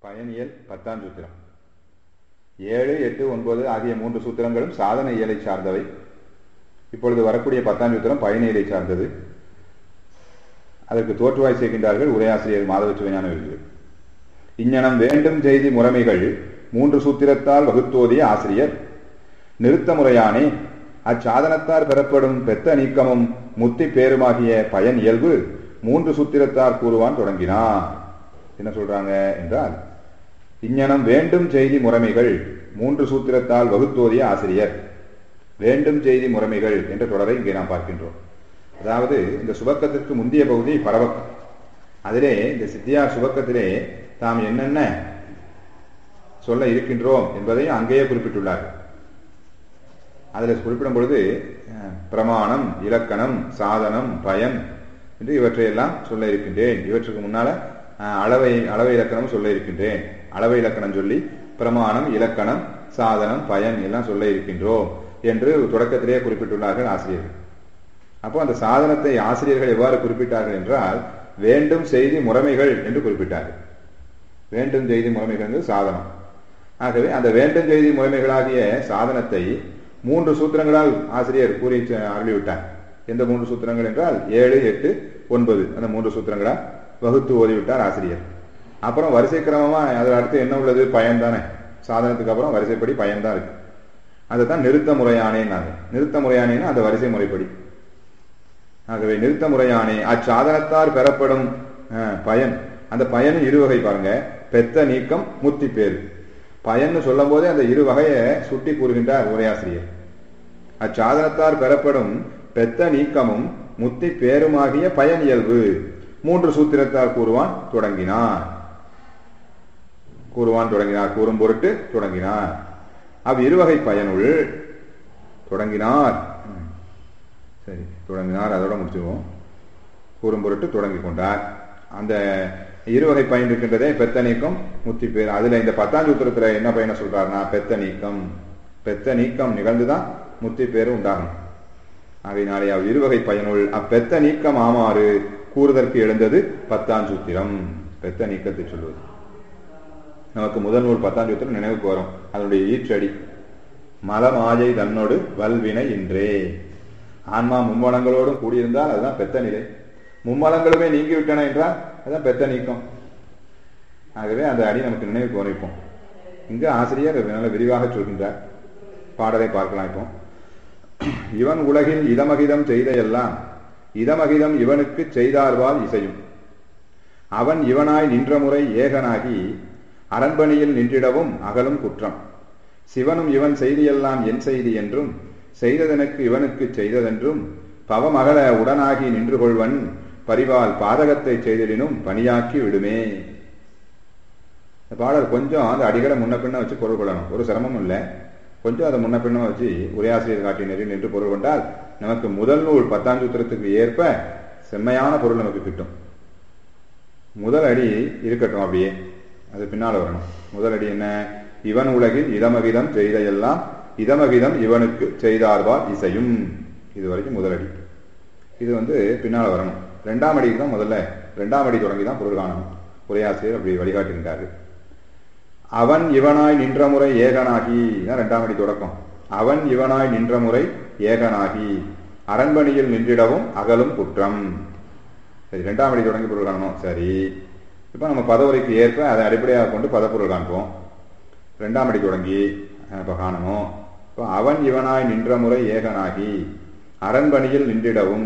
Biennial 10ஆம் சூத்திரம். 7, 8, 9 ஆகிய 3 சூத்திரங்களும் சாதன இயலை சார்ந்தவை. இப்பொழுது வரக்கூடிய 10ஆம் சூத்திரம் பயனியலை சார்ந்தது. அதற்கு தோற்றுவாய் செய்கின்றார்கள் உரையாசிரியர் மாதவ சிவஞான விருது. இஞ்ஞனம் வேண்டும் செய்தி முறைமைகள் 3 சூத்திரத்தால் வகுத்தோதிய ஆசிரியர் நிறுத்த முறையானே அச்சாதனத்தார் பெறப்படும் பெத்த நீக்கமும் முத்தி பேருமாகிய பயன் இயல்பு 3 சூத்திரத்தார் கூறுவான் தொடங்கினார். என்ன சொல்றாங்க என்றால், இஞ்ஞனம் வேண்டும் செய்தி முறைமைகள் 3 சூத்திரத்தால் வகுத்தோதிய ஆசிரியர். வேண்டும் செய்தி முறைமைகள் என்ற தொடரை இங்கே நாம் பார்க்கின்றோம். அதாவது இந்த சுபக்கத்திற்கு முந்தைய பகுதி பரவக்கம். அதிலே இந்த சித்தியார் சுபக்கத்திலே தாம் என்னென்ன சொல்ல இருக்கின்றோம் என்பதையும் அங்கேயே குறிப்பிட்டுள்ளார்கள். அதில் குறிப்பிடும் பொழுது பிரமாணம், இலக்கணம், சாதனம், பயன் என்று இவற்றையெல்லாம் சொல்ல இருக்கின்றேன். இவற்றுக்கு முன்னால அளவை இலக்கணம் சொல்ல இருக்கின்றேன். அளவை இலக்கணம் சொல்லி பிரமாணம், இலக்கணம், சாதனம், பயன் எல்லாம் சொல்ல இருக்கின்றோம் என்று தொடக்கத்திலேயே குறிப்பிட்டுள்ளார்கள் ஆசிரியர்கள். அப்போ அந்த சாதனத்தை ஆசிரியர்கள் எவ்வாறு குறிப்பிட்டார்கள் என்றால், வேண்டும் செய்தி முறைமைகள் என்று குறிப்பிட்டார்கள். வேண்டும் செய்தி முறைமைகள் என்று சாதனம். ஆகவே அந்த வேண்டும் செய்தி முறைமைகளாகிய சாதனத்தை 3 சூத்திரங்களால் ஆசிரியர் கூறி அருளிவிட்டார். எந்த 3 சூத்திரங்கள் என்றால் 7, 8, 9 அந்த 3 சூத்திரங்களால் வகுத்து ஓதிவிட்டார் ஆசிரியர். அப்புறம் வரிசை கிரமமா அதில் அடுத்து என்ன உள்ளது? பயன் தானே. சாதனத்துக்கு அப்புறம் வரிசைப்படி பயன் தான் இருக்கு. அதுதான் நிறுத்த முறையானேன்னாங்க. நிறுத்த முறையானேன்னா அந்த வரிசை முறைப்படி. ஆகவே நிறுத்த முறையானே அச்சாதனத்தார் பெறப்படும் பயன். அந்த பயன் இருவகை பாருங்க, பெத்த நீக்கம், முத்தி பேரு. பயன்னு சொல்லும் போதே அந்த இரு வகையை சுட்டி கூறுகின்றார் உரையாசிரியர். அச்சாதனத்தார் பெறப்படும் பெத்த நீக்கமும் முத்தி பேருமாகிய பயன் இயல்பு 3 சூத்திரத்தார் கூறுவான் தொடங்கினார். கூறும் பொருட்டு தொடங்கினார். இருவகை பயனுள் தொடங்கினார். சரி, தொடங்கினார், அதோட முடிச்சுவோம். கூறும் பொருட்டு தொடங்கி கொண்டார். அந்த இருவகை பயன் இருக்கின்றதே, பெத்த நீக்கம், முத்தி பேர். அதுல இந்த 10ஆம் சூத்திரத்துல என்ன பயனை சொல்றாருன்னா, பெத்த நீக்கம் நிகழ்ந்துதான் முத்தி பேரு உண்டாகும். ஆகையினாலே இருவகை பயனுள் அப்பெத்த நீக்கம் ஆமாறு கூறுதற்கு எழுந்தது 10ஆம் சூத்திரம். பெத்த நீக்கத்தை சொல்வது நமக்கு முதல் நூல் 10ஆம் சூத்திரம் நினைவுக்கு வரும். அதனுடைய ஈற்றடி மலமாயை தன்னோடு வல்வினை இன்றே. ஆன்மா மும்மலங்களோடும் கூடியிருந்தால் அதுதான் பெத்த நிலை. மும்மலங்களுமே நீங்கிவிட்டன என்றால் அதுதான் பெத்த நீக்கம். ஆகவே அந்த அடி நமக்கு நினைவுக்கு வரைப்போம். இங்கு ஆசிரியர் நல்ல விரிவாக சொல்கின்றார். பாடலை பார்க்கலாம். இப்போ இவன் உலகில் இதமகிதம் செய்த எல்லாம் இதமகிதம் இவனுக்கு செய்தார்வால் இசையும். அவன் இவனாய் நின்ற முறை ஏகனாகி அரண்பணியில் நின்றிடவும் அகலும் குற்றம். சிவனும் இவன் செய்தியெல்லாம் என் செய்தி என்றும் செய்ததெனக்கு இவனுக்கு செய்ததென்றும் பவமகல உடனாகி நின்று கொள்வன் பரிவால் பாதகத்தை செய்திடினும் பணியாக்கி விடுமே. இந்த பாடல் கொஞ்சம் அந்த அடிகளை முன்ன பின்ன வச்சு பொருள் கொள்ளணும். ஒரு சிரமமும் இல்லை. கொஞ்சம் அதை முன்ன பின்ன வச்சு உரையாசிரியர் காட்டிய நெறி நின்று பொருள் கொண்டால் நமக்கு முதல் நூல் 10ஆம் சூத்திரத்துக்கு ஏற்ப செம்மையான பொருள் நமக்கு கிட்டும். முதல் அடி இருக்கட்டும், அப்படியே அது பின்னால் வரணும். முதல் அடி என்ன? இவன் உலகில் இதமகிதம் செய்த எல்லாம் இதமகிதம் இவனுக்கு செய்தார்வால் இசையும். இது வரைக்கும் முதல் அடி. இது பின்னால் வரணும். 2ஆம் அடிக்கு தான் முதல்ல 2ஆம் அடி தொடங்கி தான் பொருள் காணணும். உரையாசிரியர் அப்படி வழிகாட்டுகின்றார்கள். அவன் இவனாய் நின்ற முறை ஏகனாகி, 2ஆம் அடி தொடக்கம். அவன் இவனாய் நின்ற முறை ஏகனாகி அரண்பணியில் நின்றிடவும் அகலும் குற்றம். சரி, 2ஆம் அடி தொடங்கி பொருள் காணணும். சரி, இப்போ நம்ம பதவுரைக்கு ஏற்ப அதை அடிப்படையாக கொண்டு பதப்பொருள் காண்போம். 2ஆம் அடி தொடங்கி இப்போ காணணும். இப்போ அவன் இவனாய் நின்ற முறை ஏகனாகி அரண்பணியில் நின்றிடவும்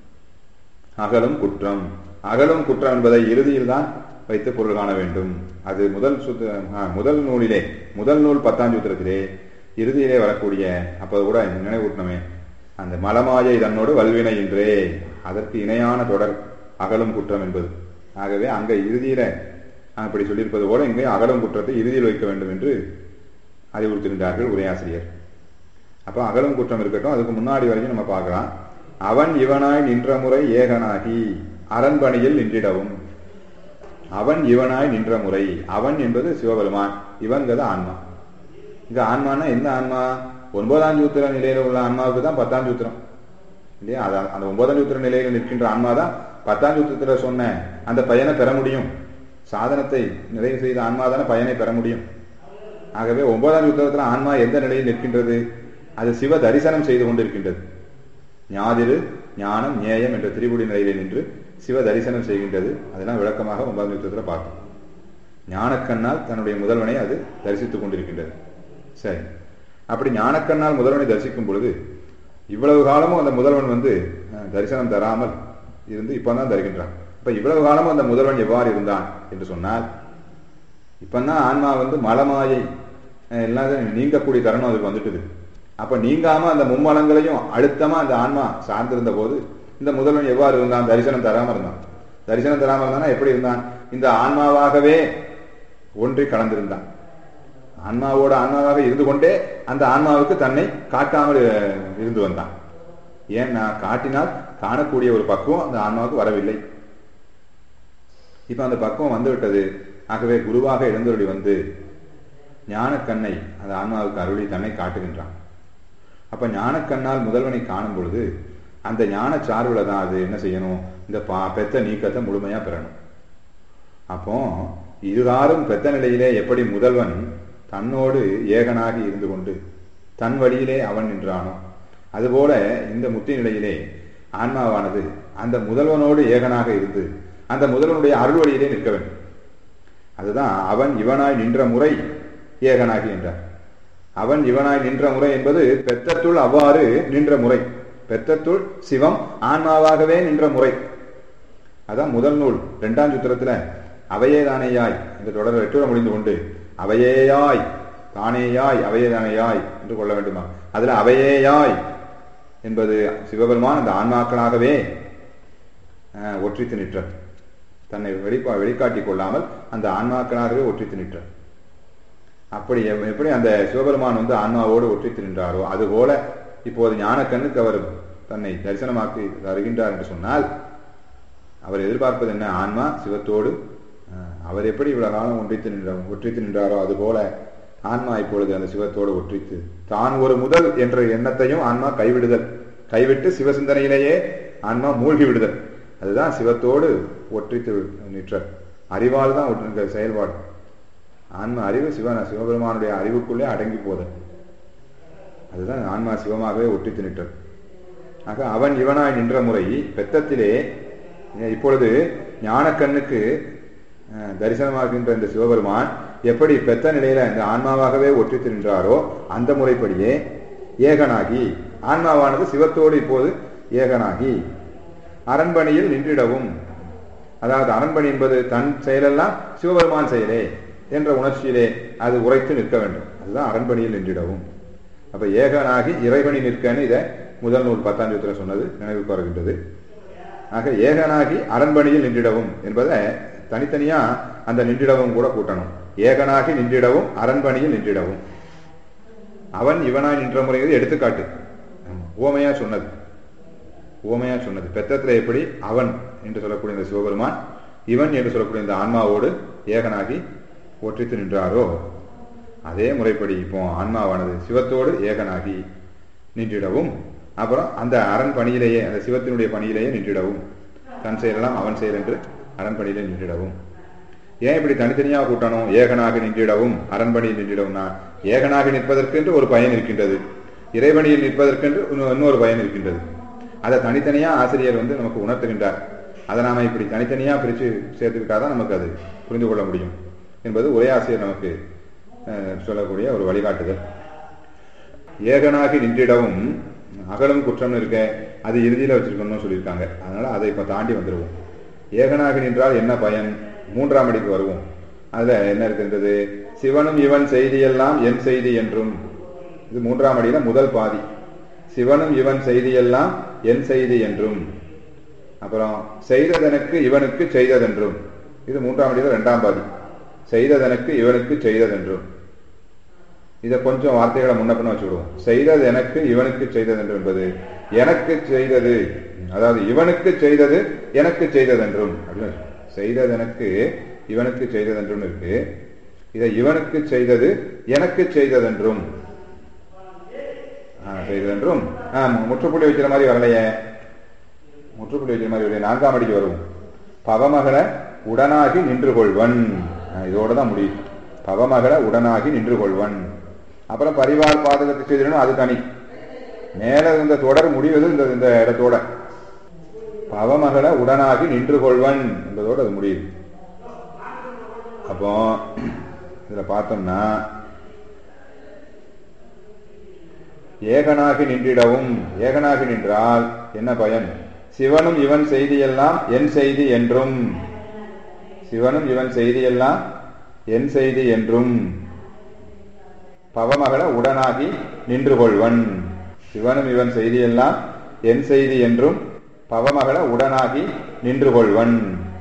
அகலும் குற்றம். அகலும் குற்றம் என்பதை இறுதியில் தான் வைத்து பொருள் காண வேண்டும். அது முதல் நூலிலே, முதல் நூல் 10ஆம் சூத்திரத்திலே இறுதியிலே வரக்கூடிய, அப்போது கூட நினைவூட்டணுமே, அந்த மலமாயை தன்னோடு வல்வினை இன்றே, அதற்கு இணையான தொடர் அகலும் குற்றம் என்பது. ஆகவே அங்க இறுதியில அப்படி சொல்லியிருப்பது போல இங்கே அகலும் குற்றத்தை இறுதியில் வைக்க வேண்டும் என்று அறிவுறுத்துகின்றார்கள் உரையாசிரியர். அப்போ அகலும் குற்றம் இருக்கட்டும், அதுக்கு முன்னாடி வரைக்கும் நம்ம பார்க்கலாம். அவன் இவனாய் நின்ற முறை ஏகனாகி அரண்பணியில் நின்றிடவும். அவன் இவனாய் நின்ற முறை, அவன் என்பது சிவபெருமான், இவன்கிறது ஆன்மா. இங்க ஆன்மானா எந்த ஆன்மா? 9ஆம் சூத்திர நிலையில உள்ள ஆன்மாவுக்கு தான் 10ஆம் சூத்திரம் இல்லையா? அந்த 9ஆம் சூத்திர நிலையில நிற்கின்ற ஆன்மா தான் 10ஆம் சூத்திரத்துல சொன்ன அந்த பயனை பெற முடியும். சாதனத்தை நிறைவு செய்த ஆன்மாதான பயனை பெற முடியும். ஆகவே 9ஆம் சூத்திரத்தில் ஆன்மா எந்த நிலையில் நிற்கின்றது? அது சிவ தரிசனம் செய்து கொண்டிருக்கின்றது. ஞாதிரு ஞானம் ஞேயம் என்ற திரிபுடி நிலையிலே நின்று சிவ தரிசனம் செய்கின்றது. அதெல்லாம் விளக்கமாக 9ஆம் சூத்திரத்தில் பார்த்தோம். ஞானக்கண்ணால் தன்னுடைய முதல்வனை அது தரிசித்துக் கொண்டிருக்கின்றது. சரி, அப்படி ஞானக்கண்ணால் முதல்வனை தரிசிக்கும் பொழுது இவ்வளவு காலமும் அந்த முதல்வன் தரிசனம் தராமல் இருந்து இப்பதான் தருகின்றான். இப்ப இவ்வளவு காலமும் அந்த முதல்வன் எவ்வாறு இருந்தான் என்று சொன்னால், இப்பதான் ஆன்மா மலமாயை எல்லாம் நீங்கக்கூடிய தருணம் அதுக்கு வந்துட்டுது. அப்ப நீங்காம அந்த மும்மலங்களையும் அழுத்தமா அந்த ஆன்மா சார்ந்திருந்த போது இந்த முதல்வன் எவ்வாறு இருந்தான்? தரிசனம் தராம இருந்தான். தரிசனம் தராம இருந்தானா எப்படி இருந்தான்? இந்த ஆன்மாவாகவே ஒன்றி கலந்திருந்தான். ஆன்மாவாக இருந்து கொண்டே அந்த ஆன்மாவுக்கு தன்னை காட்டாமல் இருந்து வந்தான். ஏன்னா காட்டினால் காணக்கூடிய ஒரு பக்குவம் அந்த ஆன்மாவுக்கு வரவில்லை. இப்ப அந்த பக்குவம் வந்துவிட்டது. ஆகவே குருவாக எழுந்தருளி ஞானக்கண்ணை அந்த ஆன்மாவுக்கு அருளி தன்னை காட்டுகின்றான். அப்ப ஞானக்கண்ணால் முதல்வனை காணும் பொழுது அந்த ஞான சார்புல தான் அது என்ன செய்யணும்? இந்த பெத்த நீக்கத்தை முழுமையா பெறணும். அப்போ இருகாரும் பெத்த நிலையிலே எப்படி முதல்வன் தன்னோடு ஏகனாகி இருந்து கொண்டு தன் வழியிலே அவன் நின்றானோ, அதுபோல இந்த முத்தி நிலையிலே ஆன்மாவானது அந்த முதல்வனோடு ஏகனாக இருந்து அந்த முதல்வனுடைய அருள் வழியிலே நிற்க வேண்டும். அதுதான் அவன் இவனாய் நின்ற முறை ஏகனாகி என்றார். அவன் இவனாய் நின்ற முறை என்பது பெத்தத்துள் அவ்வாறு நின்ற முறை. பெத்தத்துள் சிவம் ஆன்மாவாகவே நின்ற முறை. அதான் முதல் நூல் 2ஆம் சூத்திரத்துல அவையே தானேயாய் இந்த தொடர் வெற்றுர முடிந்து கொண்டு அவையேயாய் தானேயாய் அவையே தானேயாய் என்று கொள்ள வேண்டுமா? அதுல அவையேயாய் என்பது சிவபெருமான் அந்த ஆன்மாக்களாகவே ஒற்றித்து நிற்ற, தன்னை வெளிக்காட்டிக் கொள்ளாமல் அந்த ஆன்மாக்களாகவே ஒற்றித்து நிற்ற. அப்படி எப்படி அந்த சிவபெருமான் ஆன்மாவோடு ஒற்றித்து நின்றாரோ அதுபோல இப்போது ஞானக்கண்ணுக்கு அவர் தன்னை தரிசனமாக்கி தருகின்றார் என்று சொன்னால் அவர் எதிர்பார்ப்பது என்ன? ஆன்மா சிவத்தோடு அவர் எப்படி இவ்வளவு காலம் ஒற்றித்து நின்றாரோ அதுபோல ஆன்மா இப்பொழுது அந்த சிவத்தோடு ஒற்றித்து தான் ஒரு முதல் என்ற எண்ணத்தையும் ஆன்மா கைவிட்டு சிவசிந்தனையிலேயே ஆன்மா மூழ்கி விடுதல். அதுதான் சிவத்தோடு ஒற்றித்து நிற்ற அறிவால் தான் ஒற்று செயல்பாடு. ஆன்மா அறிவு சிவபெருமானுடைய அறிவுக்குள்ளே அடங்கி போதல். அதுதான் ஆன்மா சிவமாகவே ஒற்றித்து நிற்றது. ஆக அவன் இவனாய் நின்ற முறை பெத்தத்திலே இப்பொழுது ஞானக்கண்ணுக்கு தரிசனமாகின்ற இந்த சிவபெருமான் எப்படி பெத்த நிலையில இந்த ஆன்மாவாகவே ஒற்றித்து நின்றாரோ அந்த முறைப்படியே ஏகனாகி ஆன்மாவானது சிவத்தோடு இப்போது ஏகனாகி அரண்மனையில் நின்றிடவும், அதாவது அரண்மனை என்பது தன் செயலெல்லாம் சிவபெருமான் செயலே என்ற உணர்ச்சியிலே அது உரைத்து நிற்க வேண்டும். அதுதான் அரண்மனையில் நின்றிடவும். அப்ப ஏகனாகி இறைவனி நிற்கன்னு இதை முதல் நூல் 10ஆம் சூத்திரம் சொன்னது நினைவுக்கு வருகின்றது. ஆக ஏகனாகி அரண்மனையில் நின்றிடவும் என்பதை தனித்தனியா அந்த நின்றிடவும் கூட கூட்டணும். ஏகனாகி நின்றிடவும் அரண்மனையில் நின்றிடவும். அவன் இவனாய் நின்ற முறையை எடுத்துக்காட்டு ஓமையா சொன்னது பெத்தத்துல எப்படி அவன் என்று சொல்லக்கூடிய இந்த சிவபெருமான் இவன் என்று சொல்லக்கூடிய இந்த ஆன்மாவோடு ஏகனாகி ஒற்றித்து நின்றாரோ அதே முறைப்படி இப்போ ஆன்மாவானது சிவத்தோடு ஏகனாகி நின்றிடவும், அப்புறம் அந்த அரண் பணியிலேயே அந்த சிவத்தினுடைய பணியிலேயே நின்றிடவும், தன் செயலெல்லாம் அவன் செயல் என்று அரண்பணியிலே நின்றிடவும். ஏன் இப்படி தனித்தனியாக கூட்டணும்? ஏகனாக நின்றிடவும் அரண்பணியில் நின்றிடவும்னா ஏகனாக நிற்பதற்கென்று ஒரு பயன் இருக்கின்றது, இறைவனியில் நிற்பதற்கென்று இன்னொரு பயன் இருக்கின்றது. அதை தனித்தனியா ஆசிரியர் நமக்கு உணர்த்துகின்றார். அதை நாம இப்படி தனித்தனியா பிரித்து சேர்த்துக்கிட்டாதான் நமக்கு அது புரிந்து கொள்ள முடியும் என்பது ஒரே ஆசிரியர் நமக்கு சொல்லக்கூடிய ஒரு வழிகாட்டுதல். ஏகனாகி நின்றிடவும் அகலும் குற்றம்னு இருக்க அது இறுதியில வச்சிருக்கணும்னு சொல்லியிருக்காங்க. அதனால அதை இப்ப தாண்டி வந்துடுவோம். ஏகனாக நின்றால் என்ன பயன்? 3ஆம் அடிக்கு வருவோம். அதுல என்ன இருக்கின்றது? சிவனும் இவன் செய்தியெல்லாம் என் செய்தி என்றும். இது 3ஆம் அடியில முதல் பாதி. சிவனும் இவன் செய்தியெல்லாம் என் செய்தி என்றும். அப்புறம் செய்ததனுக்கு இவனுக்கு செய்ததென்றும். இது 3ஆம் அடியில 2ஆம் பாதி. செய்ததனுக்கு இவனுக்கு செய்ததென்றும். இதை கொஞ்சம் வார்த்தைகளை முன்னப்பின வச்சுவிடுவோம். செய்தது எனக்கு இவனுக்கு செய்ததென்று என்பது எனக்கு செய்தது, அதாவது இவனுக்கு செய்தது எனக்கு செய்ததென்றும் அப்படின்னு செய்தது எனக்கு இவனுக்கு செய்ததென்றும் இருக்கு. இதை இவனுக்கு செய்தது எனக்கு செய்ததென்றும் செய்ததென்றும் முற்றுப்புள்ளி வைக்கிற மாதிரி வரலையே. முற்றுப்புள்ளி வைக்கிற மாதிரி வரலையே. 4ஆம் அடிக்கு வருவோம். பவமகள உடனாகி நின்று கொள்வன். இதோட தான் முடியும். பவமகள உடனாகி நின்று கொள்வன். அப்புறம் பரிவார் பாதகத்தை செய்திடணும், அது தனி. மேல இந்த தொடர் முடிவது இந்த இடத்தோட பவமகள உடனாகி நின்று கொள்வன் என்பதோடு அது முடியுது. அப்போ இதுல பார்த்தோம்னா ஏகனாகி நின்றிடவும், ஏகனாகி நின்றால் என்ன பயன்? சிவனும் இவன் செய்தியெல்லாம் என் செய்தி என்றும், சிவனும் இவன் செய்தியெல்லாம் என் செய்தி என்றும் பவமகள உடனாகி நின்று கொள்வன். சிவனும் இவன் செய்தியெல்லாம் என் செய்தி என்றும் பவமகள உடனாகி நின்று கொள்வன்.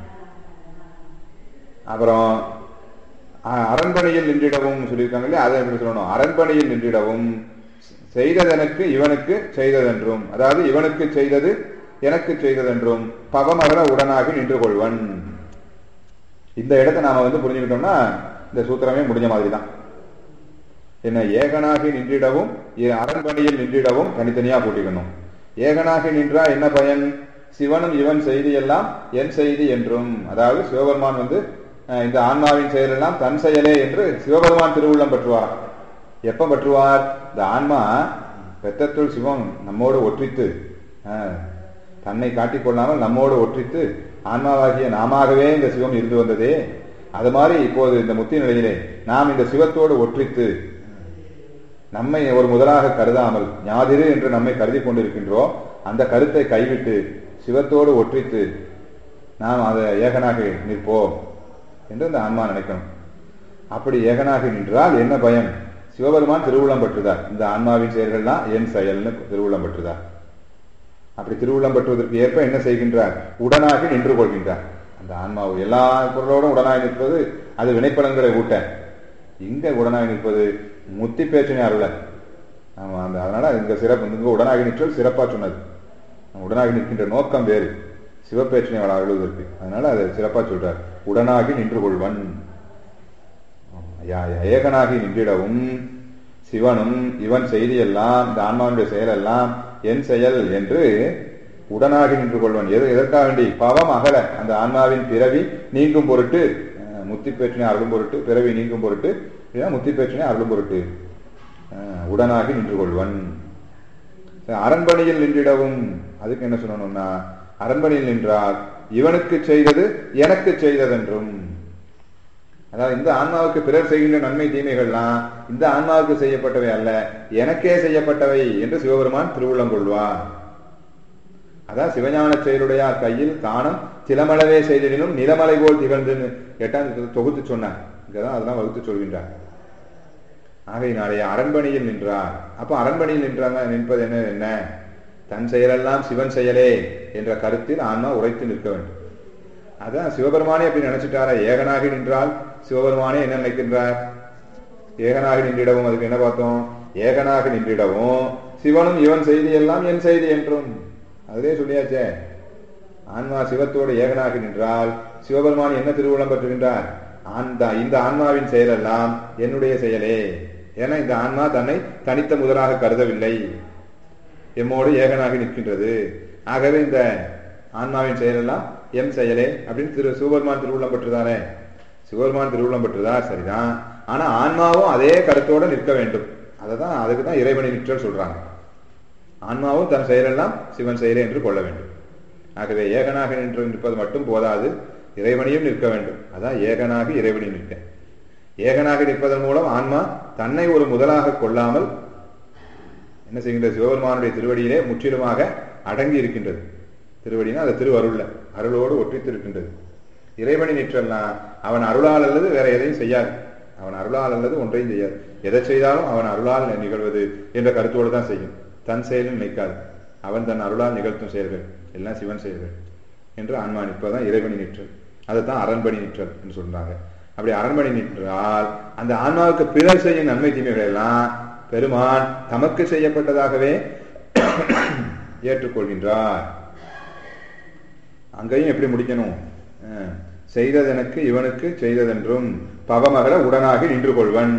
அப்புறம் அரண்மனையில் நின்றிடவும் சொல்லியிருக்காங்க இல்லையா, அதை எப்படி சொல்லணும்? அரண்மனையில் நின்றிடவும் செய்ததெனக்கு இவனுக்கு செய்ததென்றும், அதாவது இவனுக்கு செய்தது எனக்கு செய்ததென்றும் பவமகள உடனாகி நின்று கொள்வன். இந்த இடத்தை நாம புரிஞ்சுக்கிட்டோம்னா இந்த சூத்திரமே முடிஞ்ச மாதிரி தான். என்ன? ஏகனாகி நின்றிடவும் அரண்மனையில் நின்றிடவும் தனித்தனியா போட்டிக்கணும். ஏகனாகி நின்றா என்ன பயன்? சிவனும் இவன் செய்தி எல்லாம் என் செய்தி என்றும், அதாவது சிவபெருமான் இந்த ஆன்மாவின் செயலெல்லாம் தன் செயலே என்று சிவபெருமான் திருவுள்ளம் பற்றுவார். எப்ப பற்றுவார்? இந்த ஆன்மா பெத்தத்துள் சிவம் நம்மோடு ஒற்றித்து தன்னை காட்டிக்கொள்ளாமல் நம்மோடு ஒற்றித்து ஆன்மாவாகிய நாமவே இந்த சிவம் இருந்து வந்ததே, அது மாதிரி இப்போது இந்த முத்தி நிலையிலே நாம் இந்த சிவத்தோடு ஒற்றித்து நம்மை ஒரு முதலாக கருதாமல் ஞாதிரு என்று நம்மை கருதி கொண்டிருக்கின்றோம். அந்த கருத்தை கைவிட்டு சிவத்தோடு ஒற்றித்து நாம் அதை ஏகனாக நிற்போம் என்று இந்த ஆன்மா நினைக்கணும். அப்படி ஏகனாக நின்றால் என்ன பயம்? சிவபெருமான் திருவுள்ளம் பெற்றுதார். இந்த ஆன்மாவின் செயல்கள்லாம் என் செயல்னு திருவுள்ளம் பெற்றுதார். அப்படி திருவுள்ளம் பெற்றுவதற்கு ஏற்ப என்ன செய்கின்றார்? உடனாகி நின்று கொள்கின்றார். அந்த ஆன்மாவு எல்லா பொருளோடும் உடனாகி நிற்பது அது வினைப்பலன்களை ஊட்ட. இங்க உடனாகி நிற்பது முத்தி பேச்சினை அருள. ஆமா, அதனால இந்த சிறப்பு இங்க உடனாகி நிற்றல் சிறப்பா சொன்னது. உடனாகி நிற்கின்ற நோக்கம் வேறு, சிவப்பேச்சினை அருளுவதற்கு. அதனால அதை சிறப்பா சொல்றார். உடனாகி நின்று கொள்வன். ஏகனாகி நின்றிடவும் சிவனும் இவன் செய்தியெல்லாம் இந்த ஆன்மாவுடைய செயலெல்லாம் என் செயல் என்று உடனாகி நின்று கொள்வன். எதற்காக வேண்டி? பவம் அகல, அந்த ஆன்மாவின் பிறவி நீங்கும் பொருட்டு, முத்தி பேச்சினை அருளும் பொருட்டு, பிறவி நீங்கும் பொருட்டு, முத்தி பேச்சினை அருளும் பொருட்டு உடனாகி நின்று கொள்வன். அரண்மனையில் நின்றிடவும், அதுக்கு என்ன சொல்லணும்னா, அரண்மனையில் நின்றால் இவனுக்கு செய்தது எனக்கு செய்ததென்றும், அதாவது இந்த ஆன்மாவுக்கு பிறர் செய்கின்ற நன்மை தீமைகள்லாம் இந்த ஆன்மாவுக்கு செய்யப்பட்டவை அல்ல, எனக்கே செய்யப்பட்டவை என்று சிவபெருமான் திருவுள்ளம் கொள்வார். அதான் சிவஞான செயலுடையார் கையில் தானம் சிலமளவே செய்திடனும் நிலமலை போல் திகழ்ந்துன்னு 8ஆம் தொகுத்து சொன்னார். இங்கதான் அதெல்லாம் வகுத்து சொல்கின்றார். ஆகையினாலே அரண்மனையில் நின்றார். அப்ப அரண்மனையில் நிற்பது என்ன? தன் செயலெல்லாம் சிவன் செயலே என்ற கருத்தில் ஆன்மா உரைத்து நிற்க வேண்டும். அதான் சிவபெருமானே அப்படி நினைச்சிட்டாரா? ஏகனாகி நின்றால் சிவபெருமானே என்ன நினைக்கின்றார்? ஏகனாகி நின்றிடவும், அதுக்கு என்ன பார்த்தோம்? ஏகனாக நின்றிடவும் சிவனும் இவன் செய்தி எல்லாம் என் செய்தி என்றும், அதுவே சொல்லியாச்சே. ஆன்மா சிவத்தோடு ஏகனாகி நின்றால் சிவபெருமான் என்ன திருவுள்ளம் பெற்றுகின்றார்? இந்த ஆன்மாவின் செயலெல்லாம் என்னுடைய செயலே. ஏன்னா இந்த ஆன்மா தன்னை தனித்த முதலாக கருதவில்லை, எம்மோடு ஏகனாகி நிற்கின்றது. ஆகவே இந்த ஆன்மாவின் செயலெல்லாம் எம் செயலே அப்படின்னு சிவபெருமான் திருவுள்ளம் பெற்றுதானே. சிவபெருமான் திருவுள்ளம் பெற்றுதார், சரிதான். ஆனா ஆன்மாவும் அதே கருத்தோட நிற்க வேண்டும். அதுக்குதான் இறைவனை நிற்றல் சொல்றாங்க. ஆன்மாவும் தன் செயலெல்லாம் சிவன் செயலே என்று கொள்ள வேண்டும். ஆகவே ஏகனாக நிற்பது மட்டும் போதாது, இறைவனையும் நிற்க வேண்டும். அதான் ஏகனாக இறைவனை நிற்க. ஏகனாக நிற்பதன் மூலம் ஆன்மா தன்னை ஒரு முதலாக கொள்ளாமல் என்ன செய்கின்ற? சிவபெருமானுடைய திருவடியிலே முற்றிலுமாக அடங்கி இருக்கின்றது. திருவடினா அது திருவருள்ல அருளோடு ஒற்றித்திருக்கின்றது. இறைவனை நிற்றல்னா அவன் அருளால் அல்லது வேற எதையும் செய்யாது. அவன் அருளால் அல்லது ஒன்றையும் செய்யாது. எதை செய்தாலும் அவன் அருளால் நிகழ்வது என்ற கருத்தோடு தான் செய்யும். தன் செயலும் நிற்காது. அவன் தன் அருளால் நிகழ்த்தும் செயல்கள் எல்லாம் சிவன் செயல்கள் என்று ஆன்மா நிற்பதான் இறைவனை நிற்றல். அதைத்தான் அரண்மனை நிற்றல் என்று சொல்றாங்க. அப்படி அரண்மனை நின்றால் அந்த ஆன்மாவுக்கு பிறர் செய்யும் நன்மை தீமைகள் எல்லாம் பெருமான் தமக்கு செய்யப்பட்டதாகவே ஏற்றுக்கொள்கின்றார். அங்கேயும் எப்படி முடிக்கணும்? செய்ததெனக்கு இவனுக்கு செய்ததென்றும் பவமகள உடனாகி நின்று கொள்வன்.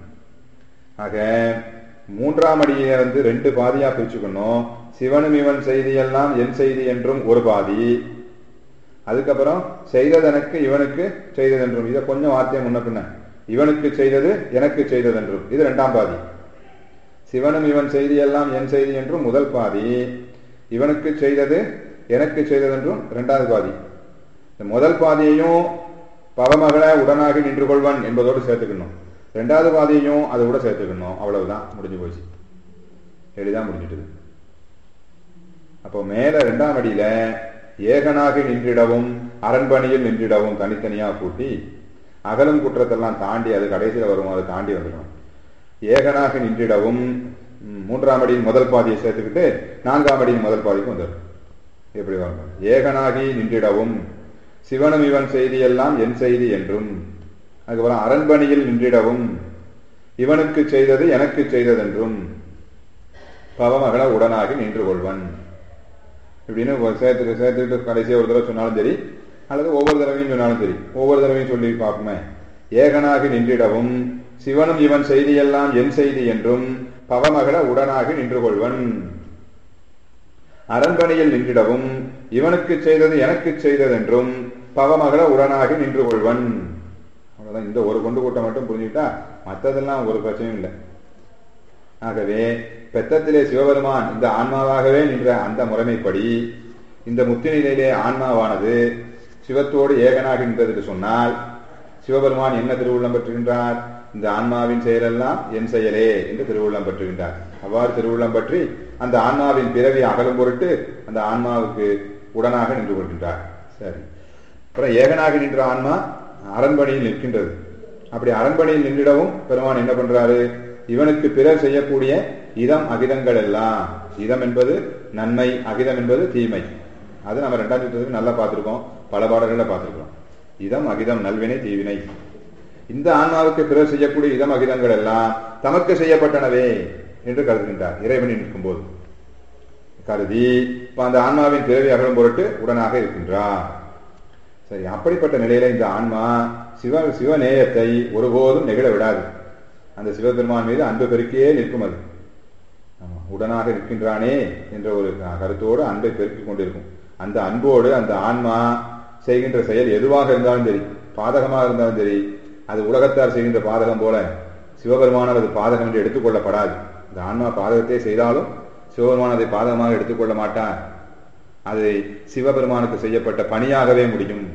ஆக 3ஆம் அடியை 2 பாதியா பிரிச்சுக்கணும். சிவனும் இவன் செய்தியெல்லாம் என் செய்தி என்றும் ஒரு பாதி, அதுக்கப்புறம் செய்ததனக்கு இவனுக்கு செய்ததென்றும். இதை கொஞ்சம் வார்த்தையை முன்ன பின்ன. இவனுக்கு செய்தது எனக்கு செய்ததென்றும், இது இரண்டாம் பாதி. சிவனும் இவன் செய்தி எல்லாம் என் செய்தி என்றும் முதல் பாதி. இவனுக்கு செய்தது எனக்கு செய்ததென்றும் இரண்டாவது பாதி. இந்த முதல் பாதியையும் பவமகள உடனாகி நின்று கொள்வன் என்பதோடு சேர்த்துக்கணும். இரண்டாவது பாதியையும் அதை கூட சேர்த்துக்கணும். அவ்வளவுதான், முடிஞ்சு போச்சு, எளிதா முடிஞ்சிட்டது. அப்போ மேல இரண்டாம் அடியில ஏகனாகி நின்றிடவும் அரண்பணியில் நின்றிடவும் தனித்தனியா கூட்டி அகலும் குற்றத்தெல்லாம் தாண்டி அது கடைசியில் வரும், அதை தாண்டி வந்துடணும். ஏகனாகி நின்றிடவும் மூன்றாம் அடியின் முதல் பாதியை சேர்த்துக்கிட்டு நான்காம் அடியின் முதல் பாதிக்கு வந்துடும். எப்படி வரணும்? ஏகனாகி நின்றிடவும் சிவனும் இவன் செய்தி எல்லாம் என் செய்தி என்றும். அதுக்கப்புறம் அரண்பணியில் நின்றிடவும் இவனுக்கு செய்தது எனக்கு செய்ததென்றும் பவமகள உடனாகி நின்று கொள்வன். இப்படின்னு சேர்த்துக்கிட்டு கடைசியாக ஒரு தடவை சொன்னாலும் சரி, அல்லது ஒவ்வொரு தடவையும் சொன்னாலும் சரி, ஒவ்வொரு தடவையும் சொல்லி பார்ப்போமே. ஏகனாகி நின்றிடவும் சிவனும் இவன் செய்தியெல்லாம் என் செய்தி என்றும் பவமகள உடனாகி நின்று கொள்வன். அரண்பணியில் நின்றிடவும் இவனுக்கு செய்தது எனக்கு செய்ததென்றும் பவமகள உடனாகி நின்று கொள்வன். அவ்வளவுதான். இந்த ஒரு கொண்டு கூட்டம் மட்டும் புரிஞ்சுக்கிட்டா மற்றதெல்லாம் ஒரு பிரச்சனையும் இல்லை. ஆகவே பெத்தத்திலே சிவபெருமான் இந்த ஆன்மாவாகவே நின்ற அந்த முறைமைப்படி இந்த முத்தி நிலையிலே ஆன்மாவானது சிவத்தோடு ஏகனாக நின்றது சொன்னால் சிவபெருமான் என்ன திருவுள்ளம் பெற்றுகின்றார்? இந்த ஆன்மாவின் செயலெல்லாம் என் செயலே என்று திருவுள்ளம் பெற்றுகின்றார். அவ்வாறு திருவுள்ளம் பற்றி அந்த ஆன்மாவின் பிறவி அகலும் பொருட்டு அந்த ஆன்மாவுக்கு உடனாக நின்று கொள்கின்றார். சரி, அப்புறம் ஏகனாக நின்ற ஆன்மா அரண்பணியில் நிற்கின்றது. அப்படி அரண்பணியில் நின்றிடவும் பெருமான் என்ன பண்றாரு? இவனுக்கு பிறர் செய்யக்கூடிய இதம் அகிதங்கள் எல்லாம், இதம் என்பது நன்மை, அகிதம் என்பது தீமை. அது நம்ம இரண்டாம் சூத்திரத்துக்கு நல்லா பார்த்திருக்கோம், பல பாடல்களை பார்த்திருக்கோம். இதம் அகிதம் நல்வினை தீவினை. இந்த ஆன்மாவுக்கு பிறர் செய்யக்கூடிய இதம் அகிதங்கள் எல்லாம் தமக்கு செய்யப்பட்டனவே என்று கருதுகின்றார். இறைவனில் நிற்கும் போது கருதி அந்த ஆன்மாவின் பிறவி அகலும் பொருட்டு உடனாக இருக்கின்றார். சரி, அப்படிப்பட்ட நிலையில இந்த ஆன்மா சிவநேயத்தை ஒருபோதும் நெகிழ விடாது. அந்த சிவபெருமான் மீது அன்பு பெருக்கியே நிற்கும். அது உடனாக இருக்கின்றானே என்ற ஒரு கருத்தோடு அன்பை பெருக்கிக் கொண்டிருக்கும். அந்த அன்போடு அந்த ஆன்மா செய்கின்ற செயல் எதுவாக இருந்தாலும் சரி, பாதகமாக இருந்தாலும் சரி, அது உலகத்தார் செய்கின்ற பாதகம் போல சிவபெருமானால் அது பாதகம் என்று எடுத்துக்கொள்ளப்படாது. இந்த ஆன்மா பாதகத்தை செய்தாலும் சிவபெருமான் அதை பாதகமாக எடுத்துக்கொள்ள மாட்டார். அது சிவபெருமானுக்கு செய்யப்பட்ட பணியாகவே முடியும்.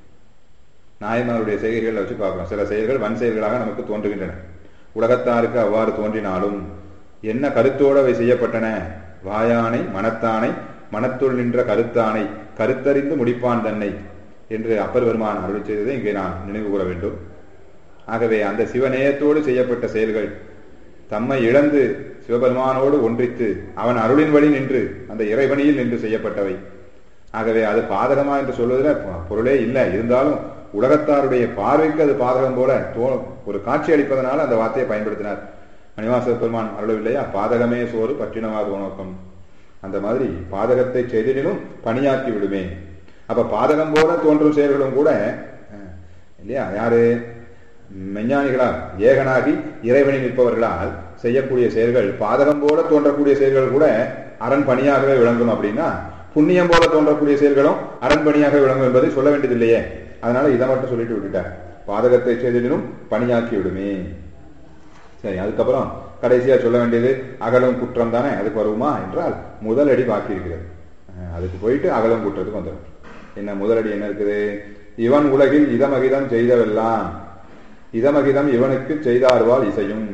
நாயன்மாருடைய செய்கைகளை வச்சு பார்க்கிறோம். சில செயல்கள் வன் செயல்களாக நமக்கு தோன்றுகின்றன. உலகத்தாருக்கு அவ்வாறு தோன்றினாலும் என்ன கருத்தோடு அவை செய்யப்பட்டன? வாயானை மனத்தானை மனத்துள் நின்ற கருத்தானை கருத்தறிந்து முடிப்பான் தன்னை என்று அப்பர் பெருமான் அருள் செய்ததை இங்கே நான் நினைவு கூற வேண்டும். ஆகவே அந்த சிவநேயத்தோடு செய்யப்பட்ட செயல்கள் தம்மை இழந்து சிவபெருமானோடு ஒன்றித்து அவன் அருளின் வழி நின்று அந்த இறைவனியில் நின்று செய்யப்பட்டவை. ஆகவே அது பாதகமா என்று சொல்வதில் பொருளே இல்லை. இருந்தாலும் உலகத்தாருடைய பார்வைக்கு அது பாதகம் போல ஒரு காட்சி அளிப்பதனால அந்த வார்த்தையை பயன்படுத்தினார். மணிவாச பெருமான் அருளவில்லையா? பாதகமே சோறு பற்றினவாத உணக்கம். அந்த மாதிரி பாதகத்தை செய்திலும் பணியாக்கி விடுமே. அப்ப பாதகம் போல தோன்றும் செயல்களும் கூட இல்லையா, யாரு மெஞ்ஞானிகளால் ஏகனாகி இறைவனை நிற்பவர்களால் செய்யக்கூடிய செயல்கள் பாதகம் போல தோன்றக்கூடிய செயல்கள் கூட அரண் பணியாகவே விளங்கும். அப்படின்னா புண்ணியம் போல தோன்றக்கூடிய செயல்களும் அரண்பணியாக விளங்கும் என்பதை சொல்ல வேண்டியதில்லையே. அதனால இதை மட்டும் சொல்லிட்டு விட்டுட்டார். பாதகத்தை செய்திலும் பணியாக்கி விடுமே. சரி, அதுக்கப்புறம் கடைசியா சொல்ல வேண்டியது அகலம் குற்றம் தானே. அதுக்கு வருமா என்றால் முதலடி பாக்கி இருக்கிறது. அதுக்கு போயிட்டு அகலம் குற்றத்துக்கு வந்துடும். என்ன முதலடி என்ன இருக்குது? இவன் உலகில் இதமகிதம் செய்தவெல்லாம் இதமகிதம் இவனுக்கு செய்தார்வால் இசையும்.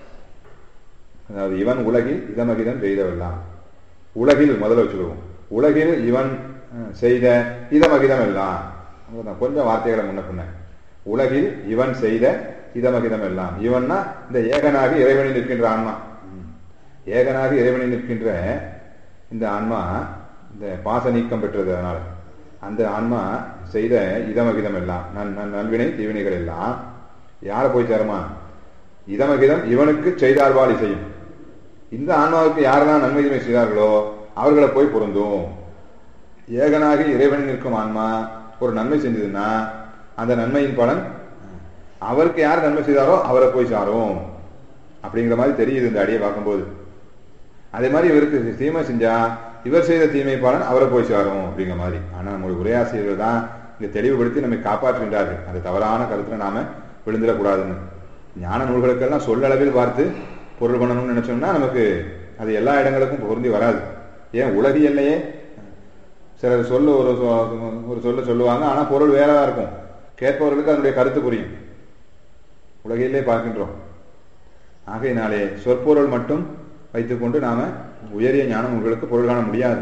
அதாவது இவன் உலகில் இதமகிதம் செய்தவெல்லாம், உலகில் முதல்ல வச்சுக்குவோம். உலகில் இவன் செய்த இதமகிதம் எல்லாம், கொஞ்சம் வார்த்தைகளை முன்ன பின்ன. உலகில் இவன் செய்த இதமகிதம் எல்லாம், இவன்னா இந்த ஏகனாகி இறைவனில் நிற்கின்ற ஆன்மா. ஏகனாகி இறைவனில் நிற்கின்ற இந்த ஆன்மா இந்த பாச நீக்கம் பெற்றது. அதனால அந்த ஆன்மா செய்த இதமகிதம் எல்லாம், நல்வினை தீவினைகள் எல்லாம் யாரை போய் சேருமா? இதமகிதம் இவனுக்கு செய்தார்வால் இசையும். இந்த ஆன்மாவுக்கு யாரெல்லாம் நன்மை தீமை செய்தார்களோ அவர்களை போய் பொருந்தும். ஏகனாகி இறைவனில் நிற்கும் ஆன்மா ஒரு நன்மை செஞ்சதுன்னா அந்த நன்மையின் பலன் அவருக்கு யார் நன்மை செய்தாரோ அவரை போய் சாரும். அப்படிங்கிற மாதிரி தெரியுது இந்த அடியை பார்க்கும்போது. அதே மாதிரி இவருக்கு தீமை செஞ்சா இவர் செய்த தீமை பலன் அவரை போய் சேரும் அப்படிங்கிற மாதிரி. ஆனால் நம்முடைய உரையாசிரியர்கள் தான் இங்கே தெளிவுபடுத்தி நம்மை காப்பாற்றுகின்றார்கள். அந்த தவறான கருத்துல நாம விழுந்துடக்கூடாதுன்னு. ஞான நூல்களுக்கெல்லாம் சொல்லளவில் பார்த்து பொருள் பண்ணணும்னு நினைச்சோம்னா நமக்கு அது எல்லா இடங்களுக்கும் பொருந்தி வராது. ஏன் உலகியல்லையே சிலர் சொல்ல ஒரு சொல்லுவாங்க, ஆனா பொருள் வேறதா இருக்கும். கேட்பவர்களுக்கு அதனுடைய கருத்து புரியும். உலகிலே பார்க்கின்றோம். ஆகையினாலே சொற்பொருள் மட்டும் வைத்துக்கொண்டு நாம உயரிய ஞான நூல்களுக்கு பொருள் காண முடியாது.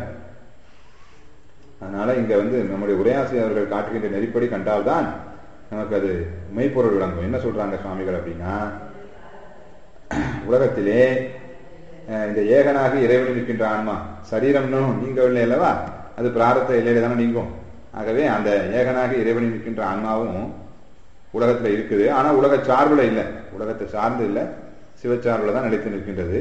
அதனால இங்க நம்முடைய உரையாசிரியர் அவர்கள் காட்டுகின்ற நெறிப்படி கண்டால்தான் நமக்கு அது மெய்ப்பொருள் விளங்கும். என்ன சொல்றாங்க சுவாமிகள் அப்படின்னா, உலகத்திலே இந்த ஏகனாகி இறைவனில் இருக்கின்ற ஆன்மா சரீரம்னு நீங்கவில்லை அல்லவா, அது பிராரத்த எல்லையில தானே நீங்கும். ஆகவே அந்த ஏகனாகி இறைவனில் இருக்கின்ற ஆன்மாவும் உலகத்துல இருக்குது. ஆனா உலக சார்புல இல்லை, உலகத்தை சார்ந்து இல்லை, சிவச்சார்புல தான் நிலைத்து நிற்கின்றது.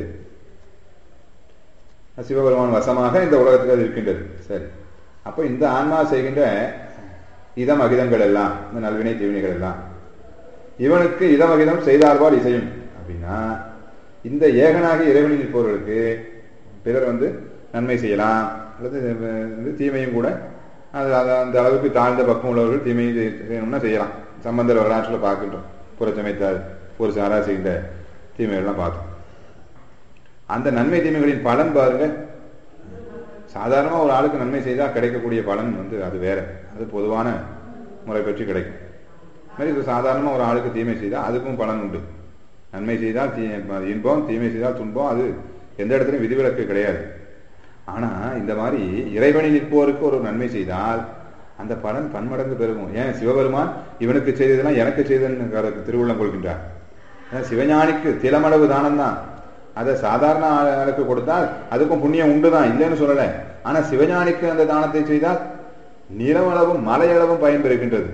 சிவபெருமான் வசமாக இந்த உலகத்துக்கு அது இருக்கின்றது. சரி, அப்ப இந்த ஆன்மா செய்கின்ற இதம் அகிதங்கள் எல்லாம், இந்த நல்வினை தீவினைகள் எல்லாம் இவனுக்கு இதம் அகிதம் செய்தார்பால் இசையும் அப்படின்னா, இந்த ஏகனாகி இறைவனில் இருப்பவர்களுக்கு பிறர் நன்மை செய்யலாம் அல்லது தீமையும் கூட அந்த அளவுக்கு தாழ்ந்த பக்கம் உள்ளவர்கள் தீமையை செய்யணும்னா செய்யலாம். சம்பந்தர் வரலாற்றில் பார்க்கின்றோம். புறச்சமைத்தால் ஒரு சாரா செய்த தீமைகள்லாம் பார்த்தோம். அந்த நன்மை தீமைகளின் பலன் பாருங்க. சாதாரணமா ஒரு ஆளுக்கு நன்மை செய்தால் கிடைக்கக்கூடிய பலன் அது வேற, அது பொதுவான முறை பற்றி கிடைக்கும். மாதிரி சாதாரணமா ஒரு ஆளுக்கு தீமை செய்தால் அதுக்கும் பலன் உண்டு. நன்மை செய்தால் இன்பம், தீமை செய்தால் துன்பம், அது எந்த இடத்துலையும் விதிவிலக்கு கிடையாது. ஆனா இந்த மாதிரி இறைவனில் நிற்போருக்கு ஒரு நன்மை செய்தால் அந்த பலன் பன்மடங்கு பெருகும். ஏன் சிவபெருமான் இவனுக்கு செய்ததெல்லாம் எனக்கு செய்தன்னு திருவுள்ளம் கொள்கின்றார். சிவஞானிக்கு திலமளவு தானம் தான், அதை சாதாரண ஆளுக்கு கொடுத்தால் அதுக்கும் புண்ணியம் உண்டுதான், இல்லைன்னு சொல்லலை. ஆனா சிவஞானிக்கு அந்த தானத்தை செய்தால் நிலமளவும் மலையளவும் பயன் பெறுகின்றது.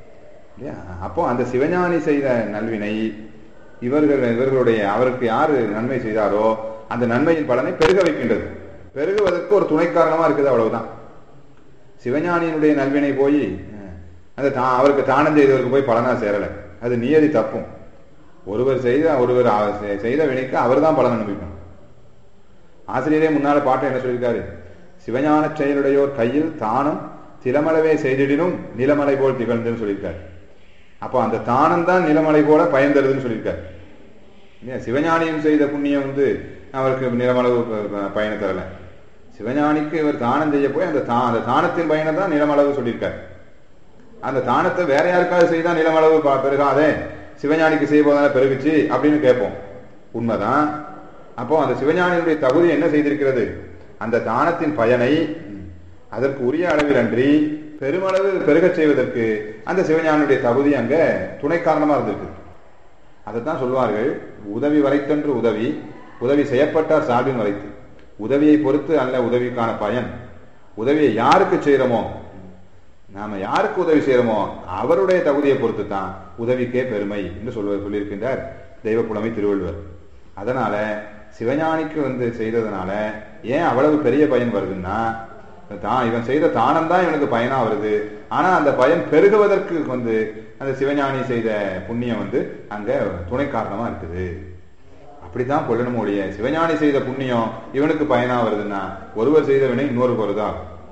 அப்போ அந்த சிவஞானி செய்த நல்வினை இவர்களுடைய அவருக்கு யாரு நன்மை செய்தாரோ அந்த நன்மையின் பலனை பெருக வைக்கின்றது. பெருகுவதற்கு ஒரு துணை காரணமா இருக்குது, அவ்வளவுதான். சிவஞானியினுடைய நல்வினை போய் அந்த அவருக்கு தானம் செய்தவருக்கு போய் பலனா சேரலை, அது நியதி தப்பும். ஒருவர் செய்த வினைக்கு அவர் தான் பலன் அனுபவிக்கணும். ஆசிரியரே முன்னால பாட்டை என்ன சொல்லியிருக்காரு, சிவஞான செயலுடையோர் கையில் தானம் திலமளவே செய்திடினும் நிலமலை போல் திகழ்ந்துன்னு சொல்லியிருக்காரு. அப்போ அந்த தானம் தான் நிலமலை போல பயன் தருதுன்னு சொல்லியிருக்காரு. சிவஞானியும் செய்த புண்ணியம் அவருக்கு நிலமளவு பயனை தரல. சிவஞானிக்கு இவர் தானம் செய்ய போய் அந்த தானத்தின் பயனை தான் நிலமளவு சொல்லியிருக்காரு. அந்த தானத்தை வேற யாருக்காவது செய்தா நிலமளவு பெருகாதே, சிவஞானிக்கு செய்ய போதான பெருகுச்சு அப்படின்னு கேட்போம். உண்மைதான். அப்போ அந்த சிவஞானியுடைய தகுதி என்ன செய்திருக்கிறது, அந்த தானத்தின் பயனை அதற்கு உரிய அளவில் அன்றி பெருமளவு பெருகச் செய்வதற்கு அந்த சிவஞானியுடைய தகுதி அங்க துணை காரணமா இருந்திருக்கு. அதைத்தான் சொல்வார்கள், உதவி வரைத்தன்று உதவி, உதவி செய்யப்பட்டார் சார்பின் வரைத்து. உதவியை பொறுத்து அல்ல உதவிக்கான பயன். உதவியை யாருக்கு செய்யறோமோ, நாம யாருக்கு உதவி செய்யறோமோ அவருடைய தகுதியை பொறுத்து தான் உதவிக்கே பெருமை என்று சொல்லியிருக்கின்றார் தெய்வ புலமை திருவள்ளுவர். அதனால சிவஞானிக்கு செய்ததுனால ஏன் அவ்வளவு பெரிய பயன் வருதுன்னா, இவன் செய்த தானம் தான் இவனுக்கு பயனா வருது. ஆனா அந்த பயன் பெருகுவதற்கு அந்த சிவஞானி செய்த புண்ணியம் அங்க துணை காரணமா இருக்குது. அப்படித்தான் கொள்ளணும் ஒழிய சிவஞானி செய்த புண்ணியம் இவனுக்கு பயனா வருதுன்னா ஒருவர் செய்த வினை இன்னொரு பொருதா.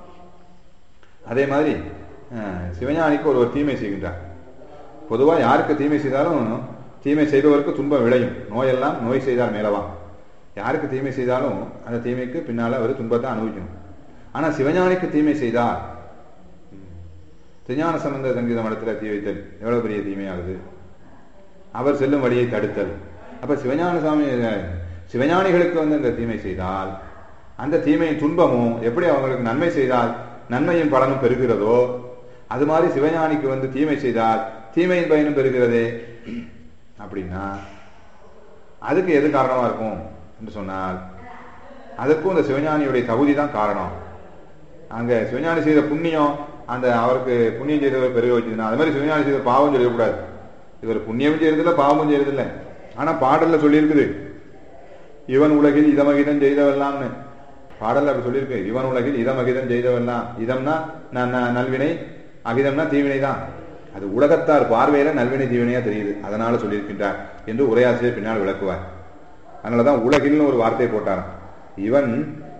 அதே மாதிரி சிவஞானிக்கு ஒருவர் தீமை செய்கின்றார். பொதுவா யாருக்கு தீமை செய்தாலும் தீமை செய்பவருக்கு துன்பம் விளையும். நோயெல்லாம் நோய் செய்தால் மேலவாம். யாருக்கு தீமை செய்தாலும் அந்த தீமைக்கு பின்னால அவர் துன்பத்தை அனுபவிக்கணும். ஆனா சிவஞானிக்கு தீமை செய்தால், திருஞான சம்பந்த சங்கீத மடத்துல தீ வைத்தல் எவ்வளவு பெரிய தீமையாகுது, அவர் செல்லும் வழியை தடுத்தல். அப்ப சிவஞானிகளுக்கு அந்த தீமை செய்தால் அந்த தீமையின் துன்பமும் எப்படி அவங்களுக்கு நன்மை செய்தால் நன்மையின் பலனும் பெறுகிறதோ அது மாதிரி சிவஞானிக்கு தீமை செய்தால் தீமையின் பயனும் பெறுகிறதே. அப்படின்னா அதுக்கு எது காரணமா இருக்கும் என்று சொன்னால், அதுக்கும் அந்த சிவஞானியுடைய தகுதி தான் காரணம். அங்க சிவஞானி செய்த புண்ணியம் அந்த அவருக்கு புண்ணியம் செய்தவர் பெருக வச்சதுன்னா, அது மாதிரி சிவஞானி செய்த பாவம் சொல்லக்கூடாது. இவர் புண்ணியமும் செய்யறதில்லை பாவமும் செய்யறதில்லை. ஆனா பாடல்ல சொல்லியிருக்குது, இவன் உலகில் இதமகிதம் செய்தவெல்லாம்னு பாடல்ல அப்படி சொல்லியிருக்கு. இவன் உலகில் இதமகிதம் செய்தவெல்லாம், இதம்னா நல்வினை, அகிதம்னா தீவினை தான். அது உலகத்தார் பார்வையில நல்வினை தீவினையா தெரியுது, அதனால சொல்லியிருக்கின்றார் என்று உரையாசிரியர் பின்னால் விளக்குவார். அதனாலதான் உலகில்னு ஒரு வார்த்தையை போட்டாராம். இவன்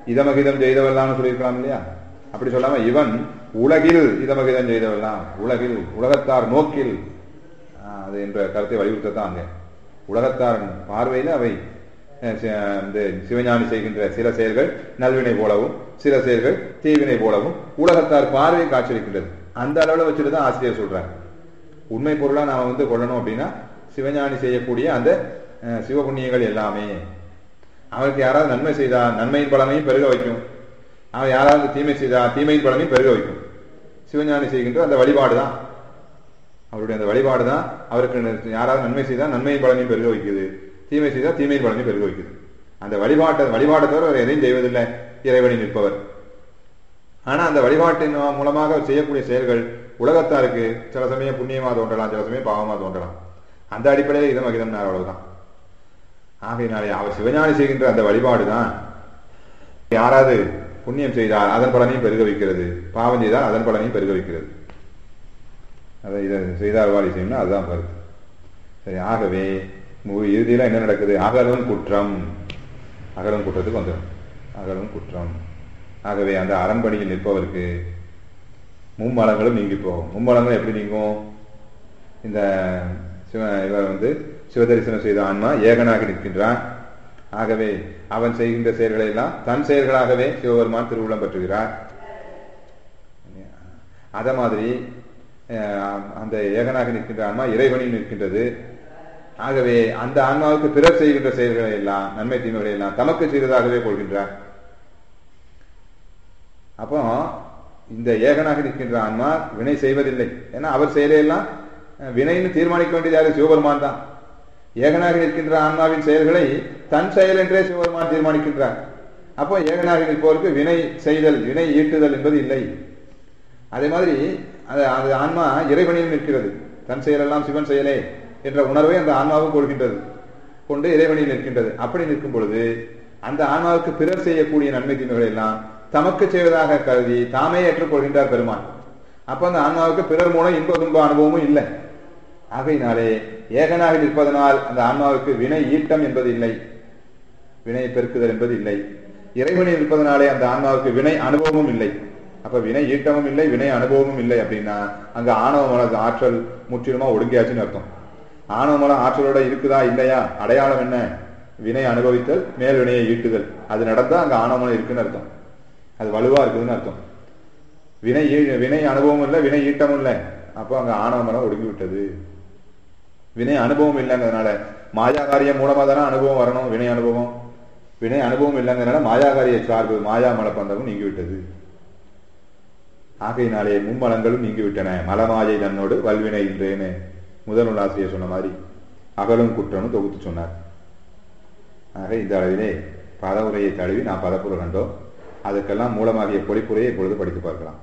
இதமகிதம் செய்தவெல்லாம் சொல்லியிருக்கலாம் இல்லையா? அப்படி சொல்லாம இவன் உலகில் இதமகிதம் செய்தவெல்லாம், உலகில் உலகத்தார் நோக்கில் அது என்ற கருத்தை வலியுறுத்தத்தான் அங்க உலகத்தார் பார்வையில் அவை இந்த சிவஞானி செய்கின்ற சில செயல்கள் நல்வினை போலவும் சில செயல்கள் தீவினை போலவும் உலகத்தார் பார்வையை காட்சியளிக்கின்றது. அந்த அளவில் வச்சுட்டு தான் ஆசிரியர் சொல்றாங்க. உண்மை பொருளா நாம கொள்ளணும் அப்படின்னா சிவஞானி செய்யக்கூடிய அந்த சிவபுண்ணியங்கள் எல்லாமே அவருக்கு யாராவது நன்மை செய்தா நன்மையின் பலனையும் பெருக வைக்கும், அவன் யாராவது தீமை செய்தா தீமையின் பலனையும் பெருக வைக்கும். சிவஞானி செய்கின்ற அந்த வழிபாடு தான், அவருடைய அந்த வழிபாடு தான் அவருக்கு யாராவது நன்மை செய்தா நன்மையின் பலனையும் பெருக வைக்குது, தீமை செய்தா தீமையின் பலனையும் பெருக வைக்குது. அந்த வழிபாட்டை தவிர அவர் எதையும் செய்வதில்லை இறைவனை நிற்பவர். ஆனா அந்த வழிபாட்டின் மூலமாக செய்யக்கூடிய செயல்கள் உலகத்தாருக்கு சில சமயம் புண்ணியமா தோன்றலாம், சில சமயம் பாவமா தோன்றலாம். அந்த அடிப்படையில் இதம் அகிதம் அவ்வளவுதான். ஆகையினாலே அவர் சிவஞானி செய்கின்ற அந்த வழிபாடு தான் யாராவது புண்ணியம் செய்தால் அதன் பலனையும் பெருக வைக்கிறது, பாவம் செய்தால் அதன் பலனையும் பெருக வைக்கிறது. அதை இதை செய்தார் வாழி செய்யணும்னா அதுதான் கருத்து. சரி, ஆகவே இறுதியில என்ன நடக்குது? அகலும் குற்றம், அகலும் குற்றத்துக்கு வந்துடும். அகலும் குற்றம். ஆகவே அந்த அரண்பணியில் நிற்பவருக்கு மும்மலங்களும் நீங்கி போகும். மும்மலங்களும் எப்படி நீங்கும்? இந்த இவர் சிவதரிசனம் செய்த ஆன்மா ஏகனாக நிற்கின்றான். ஆகவே அவன் செய்கின்ற செயல்களை எல்லாம் தன் செயல்களாகவே சிவபெருமான் திருவுள்ளம் பெற்றுகிறார். அத மாதிரி அந்த ஏகனாக நிற்கின்ற ஆன்மா இறைவனில் நிற்கின்றது. ஆகவே அந்த ஆன்மாவுக்கு பிறர் செய்கின்ற செயல்களை எல்லாம் நன்மை தீமைகளை எல்லாம் தமக்கு செய்ததாகவே கொள்கின்றார். அப்போ இந்த ஏகனாக நிற்கின்ற ஆன்மா வினை செய்வதில்லை. ஏன்னா அவர் செயலையெல்லாம் வினைன்னு தீர்மானிக்க வேண்டியது யாரு? சிவபெருமான் தான். ஏகனாக நிற்கின்ற ஆன்மாவின் செயல்களை தன் செயல் என்றே சிவபெருமான் தீர்மானிக்கின்றார். அப்போ ஏகனாக நிற்பவருக்கு வினை செய்தல் வினை ஈட்டுதல் என்பது இல்லை. அதே மாதிரி அந்த ஆன்மா இறைவனில் நிற்கிறது. தன் செயலெல்லாம் சிவன் செயலே என்ற உணர்வை அந்த ஆன்மாவும் கொள்கின்றது, கொண்டு இறைவனில் நிற்கின்றது. அப்படி நிற்கும் பொழுது அந்த ஆன்மாவுக்கு பிறர் செய்யக்கூடிய நன்மை தீமைகளை எல்லாம் தமக்கு செய்வதாக கருதி தாமே ஏற்றுக்கொள்கின்றார் பெருமான். அப்ப அந்த ஆன்மாவுக்கு பிறர் மூலம் இன்ப துன்ப அனுபவமும் இல்லை. ஆகையினாலே ஏகனாக நிற்பதனால் அந்த ஆன்மாவுக்கு வினை ஈட்டம் என்பது இல்லை, வினையை பெருக்குதல் என்பது இல்லை. இறைவனில் இருப்பதனாலே அந்த ஆன்மாவுக்கு வினை அனுபவமும் இல்லை. அப்ப வினை ஈட்டமும் இல்லை, வினை அனுபவமும் இல்லை. அப்படின்னா அங்க ஆணவ மல ஆற்றல் முற்றிலுமா ஒடுங்கியாச்சுன்னு அர்த்தம். ஆணவ மல ஆற்றலோட இருக்குதா இல்லையா? அடையாளம் என்ன? வினை அனுபவித்தல், மேல் வினையை ஈட்டுதல். அது நடந்தா அங்க ஆணவ மலம் இருக்குன்னு அர்த்தம். அது வலுவா இருக்குதுன்னு அர்த்தம். வினை அனுபவம் இல்லை, வினை ஈட்டமும் இல்லை. அப்போ அங்க ஆணவ மலம் ஒடுங்கி விட்டது. வினை அனுபவம் இல்லைங்கிறதுனால மாயாகாரியம் மூலமா தானே அனுபவம் வரணும். வினை அனுபவம் வினை அனுபவம் இல்லைங்கிறதுனால மாயாகாரிய சார்பு மாயா மலப்பந்தமும் நீங்கிவிட்டது. ஆகையினாலே மும்மலங்களும் நீங்கிவிட்டன. மலமாயை தன்னோடு வல்வினை இல்லேன்னு முதல் நூலாசிரியர் சொன்ன மாதிரி அகலும் குற்றமும் தொகுத்து சொன்னார். ஆக இந்த அளவிலே பதவுரையை தழுவி நாம் பதப்புரை கண்டோம். அதற்கெல்லாம் மூலமாகிய பொழிப்புரையை இப்பொழுது படித்து பார்க்கலாம்.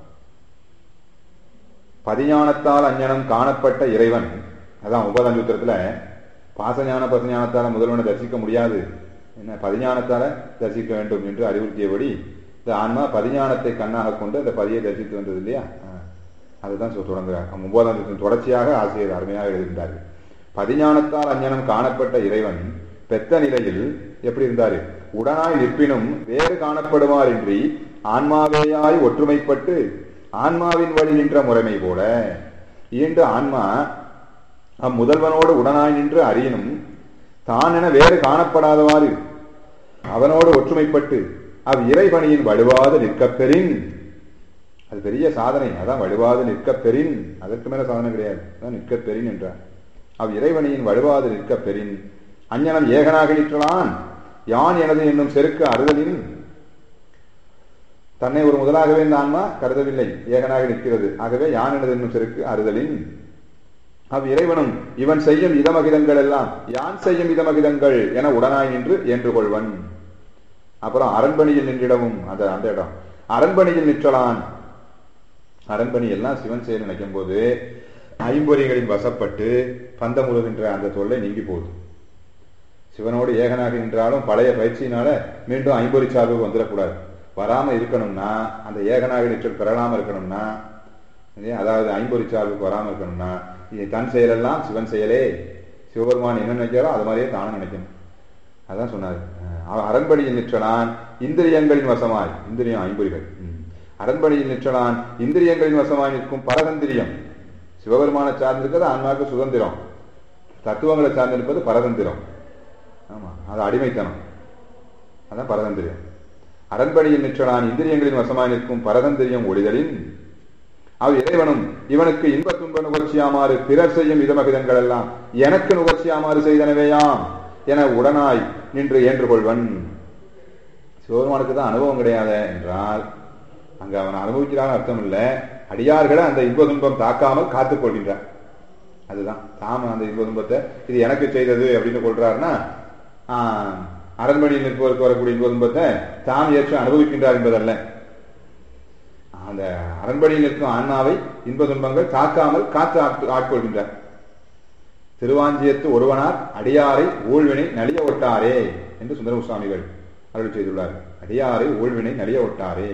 பதிஞானத்தால் அஞ்ஞனம் காணப்பட்ட இறைவன், அதான் உபதஞ்சூத்திரத்துல பாசஞான பசஞானத்தால முதல்வனை தரிசிக்க முடியாது, என்ன பதிஞானத்தால தரிசிக்க வேண்டும் என்று அறிவுறுத்தியபடி இந்த ஆன்மா பதிஞானத்தை கண்ணாக கொண்டு அந்த பதியை தரிசித்து வந்தது இல்லையா? அதுதான் தொடங்குறார். உபதஞ்சூத்தின் தொடர்ச்சியாக ஆசிரியர் அருமையாக எழுதுகின்றார்கள். பதிஞானத்தால் அஞ்ஞனம் காணப்பட்ட இறைவன் பெத்த நிலையில் எப்படி இருந்தாரு? உடனாய் நிற்பினும் வேறு காணப்படுவார் இன்றி ஆன்மாவேயாய் ஒற்றுமைப்பட்டு ஆன்மாவின் வழி நின்ற முறைமை போல ஈண்டு ஆன்மா அம்முதல்வனோடு உடனாய் நின்று அறியினும் தான் என வேறு காணப்படாதவாறு அவனோடு ஒற்றுமைப்பட்டு இறைவனியின் வலுவாது நிற்கப்பெறின், அது பெரிய சாதனை. அதான் வலுவாது நிற்கப்பெறின், அதற்கு மேல சாதனை கிடையாது. அதான் நிற்கப்பெறின் என்றார். இறைவனியின் வலுவாது நிற்கப்பெறின் அஞ்ஞனம் ஏகனாக நிற்றலான் யான் எனது என்னும் செருக்கு அறுதலின். தன்னை ஒரு முதலாகவே இந்த ஆன்மா கருதவில்லை, ஏகனாக நிற்கிறது. ஆகவே யான் எனது என்னும் செருக்கு அறுதலின் இறைவனும் இவன் செய்யும் இதமகிதங்கள் எல்லாம் யான் செய்யும் இதமகிதங்கள் என உடனாய் நின்று என்று கொள்வன். அப்புறம் அரண்பணியில் நின்றிடவும் அந்த இடம் அரண்பணியில் நிற்றலான். அரண்பணி எல்லாம் சிவன் செயல் நினைக்கும் போது ஐம்பொறிகளின் வசப்பட்டு பந்தமுறுகின்ற அந்த தொல்லை நீங்கி போகுது. சிவனோடு ஏகனாக நின்றாலும் பழைய பயிற்சியினால மீண்டும் ஐம்பொறி சார்பு வந்துடக்கூடாது. வராம இருக்கணும்னா அந்த ஏகனாக நிற்றல் பெறலாம இருக்கணும்னா, அதாவது ஐம்பொறி சார்புக்கு வராம இருக்கணும்னா தன் செயலெல்லாம் சிவன் செயலே, சிவபெருமான் என்ன நினைக்கிறாரோ அது மாதிரியே தானும் நினைக்கணும். அதான் சொன்னார் அரண்பணியில் நிற்றலான் இந்திரியங்களின் வசமாய், இந்திரியம் ஐம்பொறிகள், அரண்பணியில் நிற்றலான் இந்திரியங்களின் வசமாய் நிற்கும் பரதந்திரியம். சிவபெருமான சார்ந்திருக்கிறது ஆன்மாவுக்கு சுதந்திரம், தத்துவங்களை சார்ந்திருப்பது பரதந்திரம். ஆமா, அது அடிமைத்தனம், அதான் பரதந்திரியம். அரண்பணியில் நிற்றலான் இந்திரியங்களின் வசமாய் நிற்கும் பரதந்திரியம் ஒளிதலின் அவ் இறைவனும் இவனுக்கு இன்ப துன்ப நுகர்ச்சியாமாறு பிறர் செய்யும் இதமகிதங்கள் எல்லாம் எனக்கு நுகர்ச்சியாமாறு செய்தனவேயாம் என உடனாய் நின்று ஏற்றுக்கொள்வன். சிவபெருமானுக்கு தான் அனுபவம் கிடையாத என்றால் அங்க அவன் அனுபவிக்கிறான் அர்த்தம் இல்ல, அடியார்களை அந்த இன்ப துன்பம் தாக்காமல் காத்துக் கொள்கின்றான். அதுதான் தாம அந்த இன்ப துன்பத்தை இது எனக்கு செய்தது அப்படின்னு கொள்றாருன்னா அரண்மனையில் நிற்பவருக்கு வரக்கூடிய இன்ப துன்பத்தை தாம் ஏற்று அனுபவிக்கின்றார் என்பதல்ல. அந்த அரண்மனையில் நிற்கும் ஆன்மாவை இன்ப துன்பங்கள் தாக்காமல் காத்து ஆட்கொள்கின்றார். திருவாஞ்சியத்து ஒருவனார் அடியாரை ஊழ்வினை நலிய ஒட்டாரே என்று சுந்தர சுவாமிகள் அருள் செய்துள்ளார். அடியாரை ஊழ்வினை நலிய ஒட்டாரே.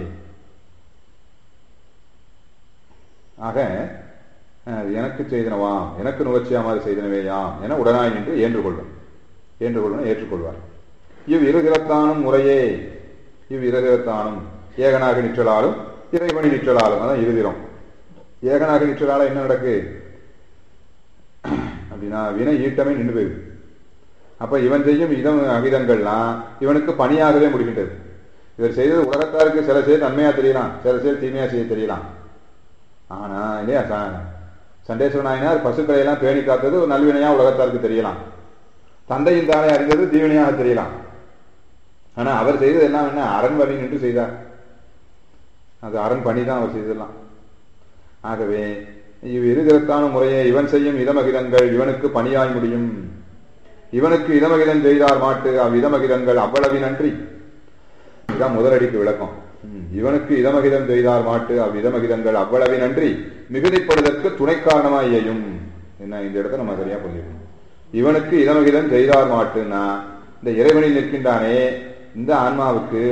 ஆக எனக்கு செய்தனவாம், எனக்கு நுகர்ச்சியாமாறு செய்தனவேயாம் என உடனாய் நின்று ஏற்றுக்கொள்வார். இவ் இருதிரத்தானும் முறையே, இவ் இருதிரத்தானும் ஏகனாக நிற்றலாலும் இறைவனி நிற்றலாலும், அதான் இருதிரம். ஏகனாக நிற்றலால என்ன நடக்கு அப்படின்னா வினை ஈட்டமே நின்று போயிருக்கு. அப்ப இவன் செய்யும் அகிதங்கள்லாம் இவனுக்கு பணியாகவே முடிகின்றது. இவர் செய்தது உலகத்தாருக்கு சில செயல் நன்மையா தெரியலாம், சில செயல் தீமையா செய்ய தெரியலாம். ஆனா இல்லையா, சண்டேஸ்வர நாயனார் பசுக்களை எல்லாம் பேணி காத்தது ஒரு நல்வினையா உலகத்தாருக்கு தெரியலாம், தந்தையின் தானே அறிந்தது தீவினையாக தெரியலாம். ஆனா அவர் செய்தது எல்லாம் என்ன, அரண் வழி நின்று செய்தார். அது அரண் பணி தான் அவர் செய்ததெல்லாம். ஆகவே இவ் இருதிரத்தான முறையே இவன் செய்யும் இதமகிதங்கள் இவனுக்கு பணியாய் முடியும். இவனுக்கு இதமகிதம் செய்தார் மாட்டு அவ்விதமகிதங்கள் அவ்வளவினன்றி, இதுதான் முதலடிக்கு விளக்கம். இவனுக்கு இதமகிதம் செய்தார் மாட்டு அவ்விதமகிதங்கள் அவ்வளவினன்றி மிகுதிப்படுவதற்கு துணை காரணமாயும் என்ன, இந்த இடத்த நம்ம சரியா புரிஞ்சுக்கணும். இவனுக்கு இதமகிதம் செய்தார் மாட்டுன்னா இந்த இறைவனில் நிற்கின்றானே இந்த ஆன்மாவுக்கு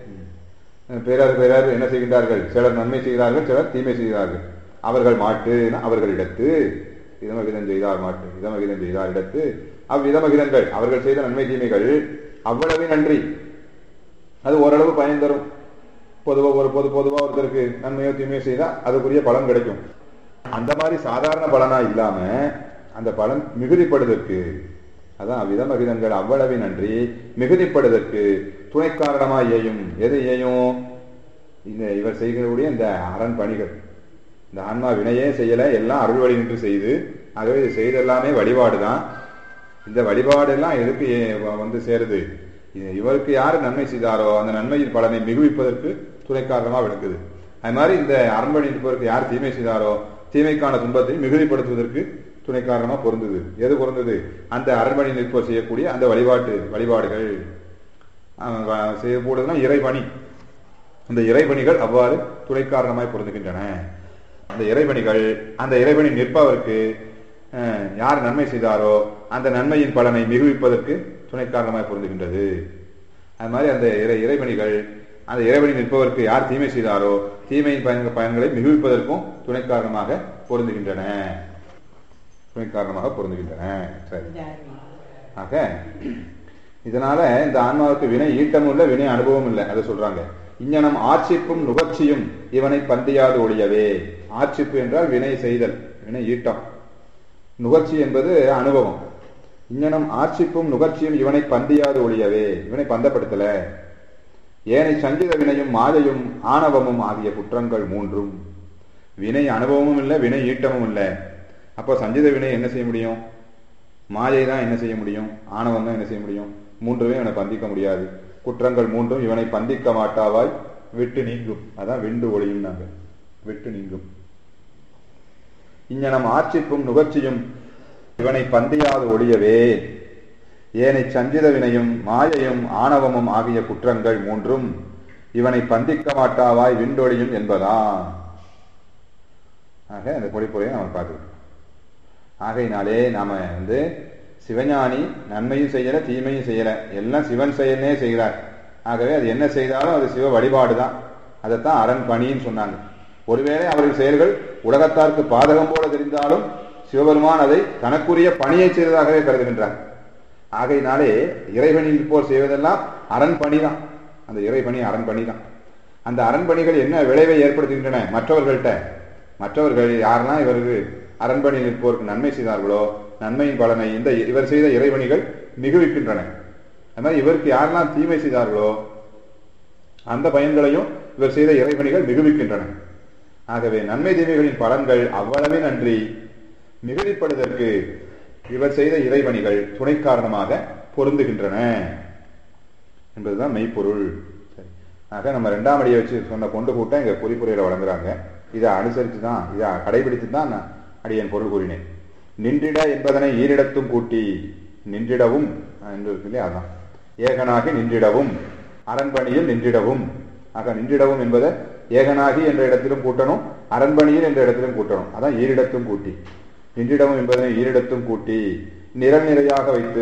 பிறர் என்ன செய்கின்றார்கள், சிலர் நன்மை செய்கிறார்கள், சிலர் தீமை செய்கிறார்கள். அவர்கள் மாட்டு அவர்களிடத்து இதமகிதம் செய்தார் மாட்டு இதமகிதம் செய்தார் இடத்து அவ்விதமகிதங்கள் அவர்கள் செய்த நன்மை தீமைகள் அவ்வளவே நன்றி, அது ஓரளவு பயன் தரும். பொதுவா ஒருத்தருக்கு நன்மையோ தீமையோ செய்தா அதுக்குரிய பலன் கிடைக்கும். அந்த மாதிரி சாதாரண பலனா இல்லாம அந்த பலன் மிகுதிப்படுவதற்கு, அதான் அவ்விதமகிதங்கள் அவ்வளவு நன்றி மிகுதிப்படுவதற்கு துணை காரணமாய் ஏயும். எது ஏயும், இந்த இவர் செய்கிறக்கூடிய இந்த அரண் பணிகள். இந்த ஆன்மா வினையே செய்யல, எல்லாம் அருள் வழி நின்று செய்து. ஆகவே இது செய்தெல்லாமே வழிபாடுதான். இந்த வழிபாடு எல்லாம் எதுக்கு வந்து சேருது, இவருக்கு யாரு நன்மை செய்தாரோ அந்த நன்மையின் பலனை மிகுவிப்பதற்கு துணை காரணமா விளக்குது. அது மாதிரி இந்த அரண்மனை இருப்பவருக்கு யார் தீமை செய்தாரோ தீமைக்கான துன்பத்தை மிகுதிப்படுத்துவதற்கு துணை காரணமா பொருந்தது. எது பொருந்தது, அந்த அரண்மனை நிற்போர் செய்யக்கூடிய அந்த வழிபாடுகள் செய்யக்கூடியதுனா இறைபணி. அந்த இறைபணிகள் அவ்வாறு துணை காரணமாய் பொருந்துகின்றன. அந்த இறைபணிகள், அந்த இறைபணி நிற்பவருக்கு யார் நன்மை செய்தாரோ அந்த நன்மையின் பலனை மிகுவிப்பதற்கு துணை காரணமாய் பொருந்துகின்றது. அது மாதிரி அந்த இறைபணிகள் அந்த இறைவனி நிற்பவருக்கு யார் தீமை செய்தாரோ தீமையின் பயன்களை மிகுவிப்பதற்கும் துணை காரணமாக பொருந்துகின்றன. சரி, ஆக இதனால இந்த ஆன்மாவுக்கு வினை ஈட்டமும் இல்லை, வினை அனுபவம் இல்லை. அதை சொல்றாங்க. இஞ்ஞனம் ஆட்சிப்பும் நுகர்ச்சியும் இவனை பந்தியாது ஒழியவே. ஆட்சிப்பு என்றால் வினை செய்தல், வினை ஈட்டம். நுகர்ச்சி என்பது அனுபவம். இங்ஙனம் ஆட்சிப்பும் நுகர்ச்சியும் இவனை பந்தியாது ஒழியவே, இவனை பந்தப்படுத்தல. ஏனை சஞ்சித வினையும் மாயையும் ஆணவமும் ஆகிய குற்றங்கள் மூன்றும். வினை அனுபவமும் இல்லை, வினை ஈட்டமும் இல்லை. அப்போ சஞ்சித வினை என்ன செய்ய முடியும், மாயை தான் என்ன செய்ய முடியும், ஆணவம் தான் என்ன செய்ய முடியும். மூன்றுமே இவனை பந்திக்க முடியாது. குற்றங்கள் மூன்றும் இவனை பந்திக்க மாட்டாவாய் விட்டு நீங்கும். அதான் விண்டு ஒளியும், நாங்கள் விட்டு நீங்கும். இங்ஙனம் ஆட்சிப்பும் நுகர்ச்சியும் இவனை பந்தியாது ஒழியவே ஏனை சஞ்சித வினையும் மாயையும் ஆணவமும் ஆகிய குற்றங்கள் மூன்றும் இவனை பந்திக்க மாட்டாவாய் விண்டொழியும் என்பதான். ஆக அந்த பொழிப்புரையை நம்ம பார்த்துக்கிட்டோம். ஆகையினாலே நாம சிவஞானி நன்மையும் செய்யல தீமையும் செய்யல, எல்லாம் சிவன் செயலே செய்கிறார். ஆகவே அது என்ன செய்தாலும் அது சிவ வழிபாடுதான். அதைத்தான் அரண் பணின்னு சொன்னாங்க. ஒருவேளை அவர்கள் செயல்கள் உலகத்தாருக்கு பாதகம் போல தெரிந்தாலும் சிவபெருமான் அதை தனக்குரிய பணியை செய்ததாகவே கருதுகின்றார். ஆகையினாலே இறைவனில் இருப்போர் செய்வதெல்லாம் அரண்பணி தான். அந்த இறைபணி அரண்பணி தான். அந்த அரண்பணிகள் என்ன விளைவை ஏற்படுத்துகின்றன மற்றவர்கள்ட்ட? மற்றவர்கள் யாரெல்லாம் இவருக்கு அரண்பணியில் இருப்போருக்கு நன்மை செய்தார்களோ நன்மையின் பலனை இந்த இவர் செய்த இறைவணிகள் மிகுவிக்கின்றன. அது மாதிரி இவருக்கு யாரெல்லாம் தீமை செய்தார்களோ அந்த பயன்களையும் இவர் செய்த இறைவணிகள் மிகுவிக்கின்றன. ஆகவே நன்மை தீமைகளின் பலன்கள் அவ்வளவே நன்றி மிகுதிப்படுவதற்கு இவர் செய்த இறைவணிகள் துணை காரணமாக பொருந்துகின்றன என்பதுதான் மெய்ப்பொருள். சரி, ஆக நம்ம 2ஆம் அடியை வச்சு சொன்ன கொண்டு கூட்டம் இங்க குறிப்புரையில வழங்குறாங்க. இதை அனுசரித்து தான், இதை கடைபிடித்து தான் நான் அடியன் பொருள் கூறினேன். நின்றிட என்பதனை ஈரிடத்தும் கூட்டி நின்றிடவும் என்று இருக்கு இல்லையா, அதான் ஏகனாகி நின்றிடவும் அரண்பணியில் நின்றிடவும். ஆக நின்றிடவும் என்பதை ஏகனாகி என்ற இடத்திலும் கூட்டணும், அரண்பணியில் என்ற இடத்திலும் கூட்டணும். அதான் ஈரிடத்தும் கூட்டி. நின்றிடவும் என்பதனை ஈரிடத்தும் கூட்டி நிரல் நிறையாக வைத்து,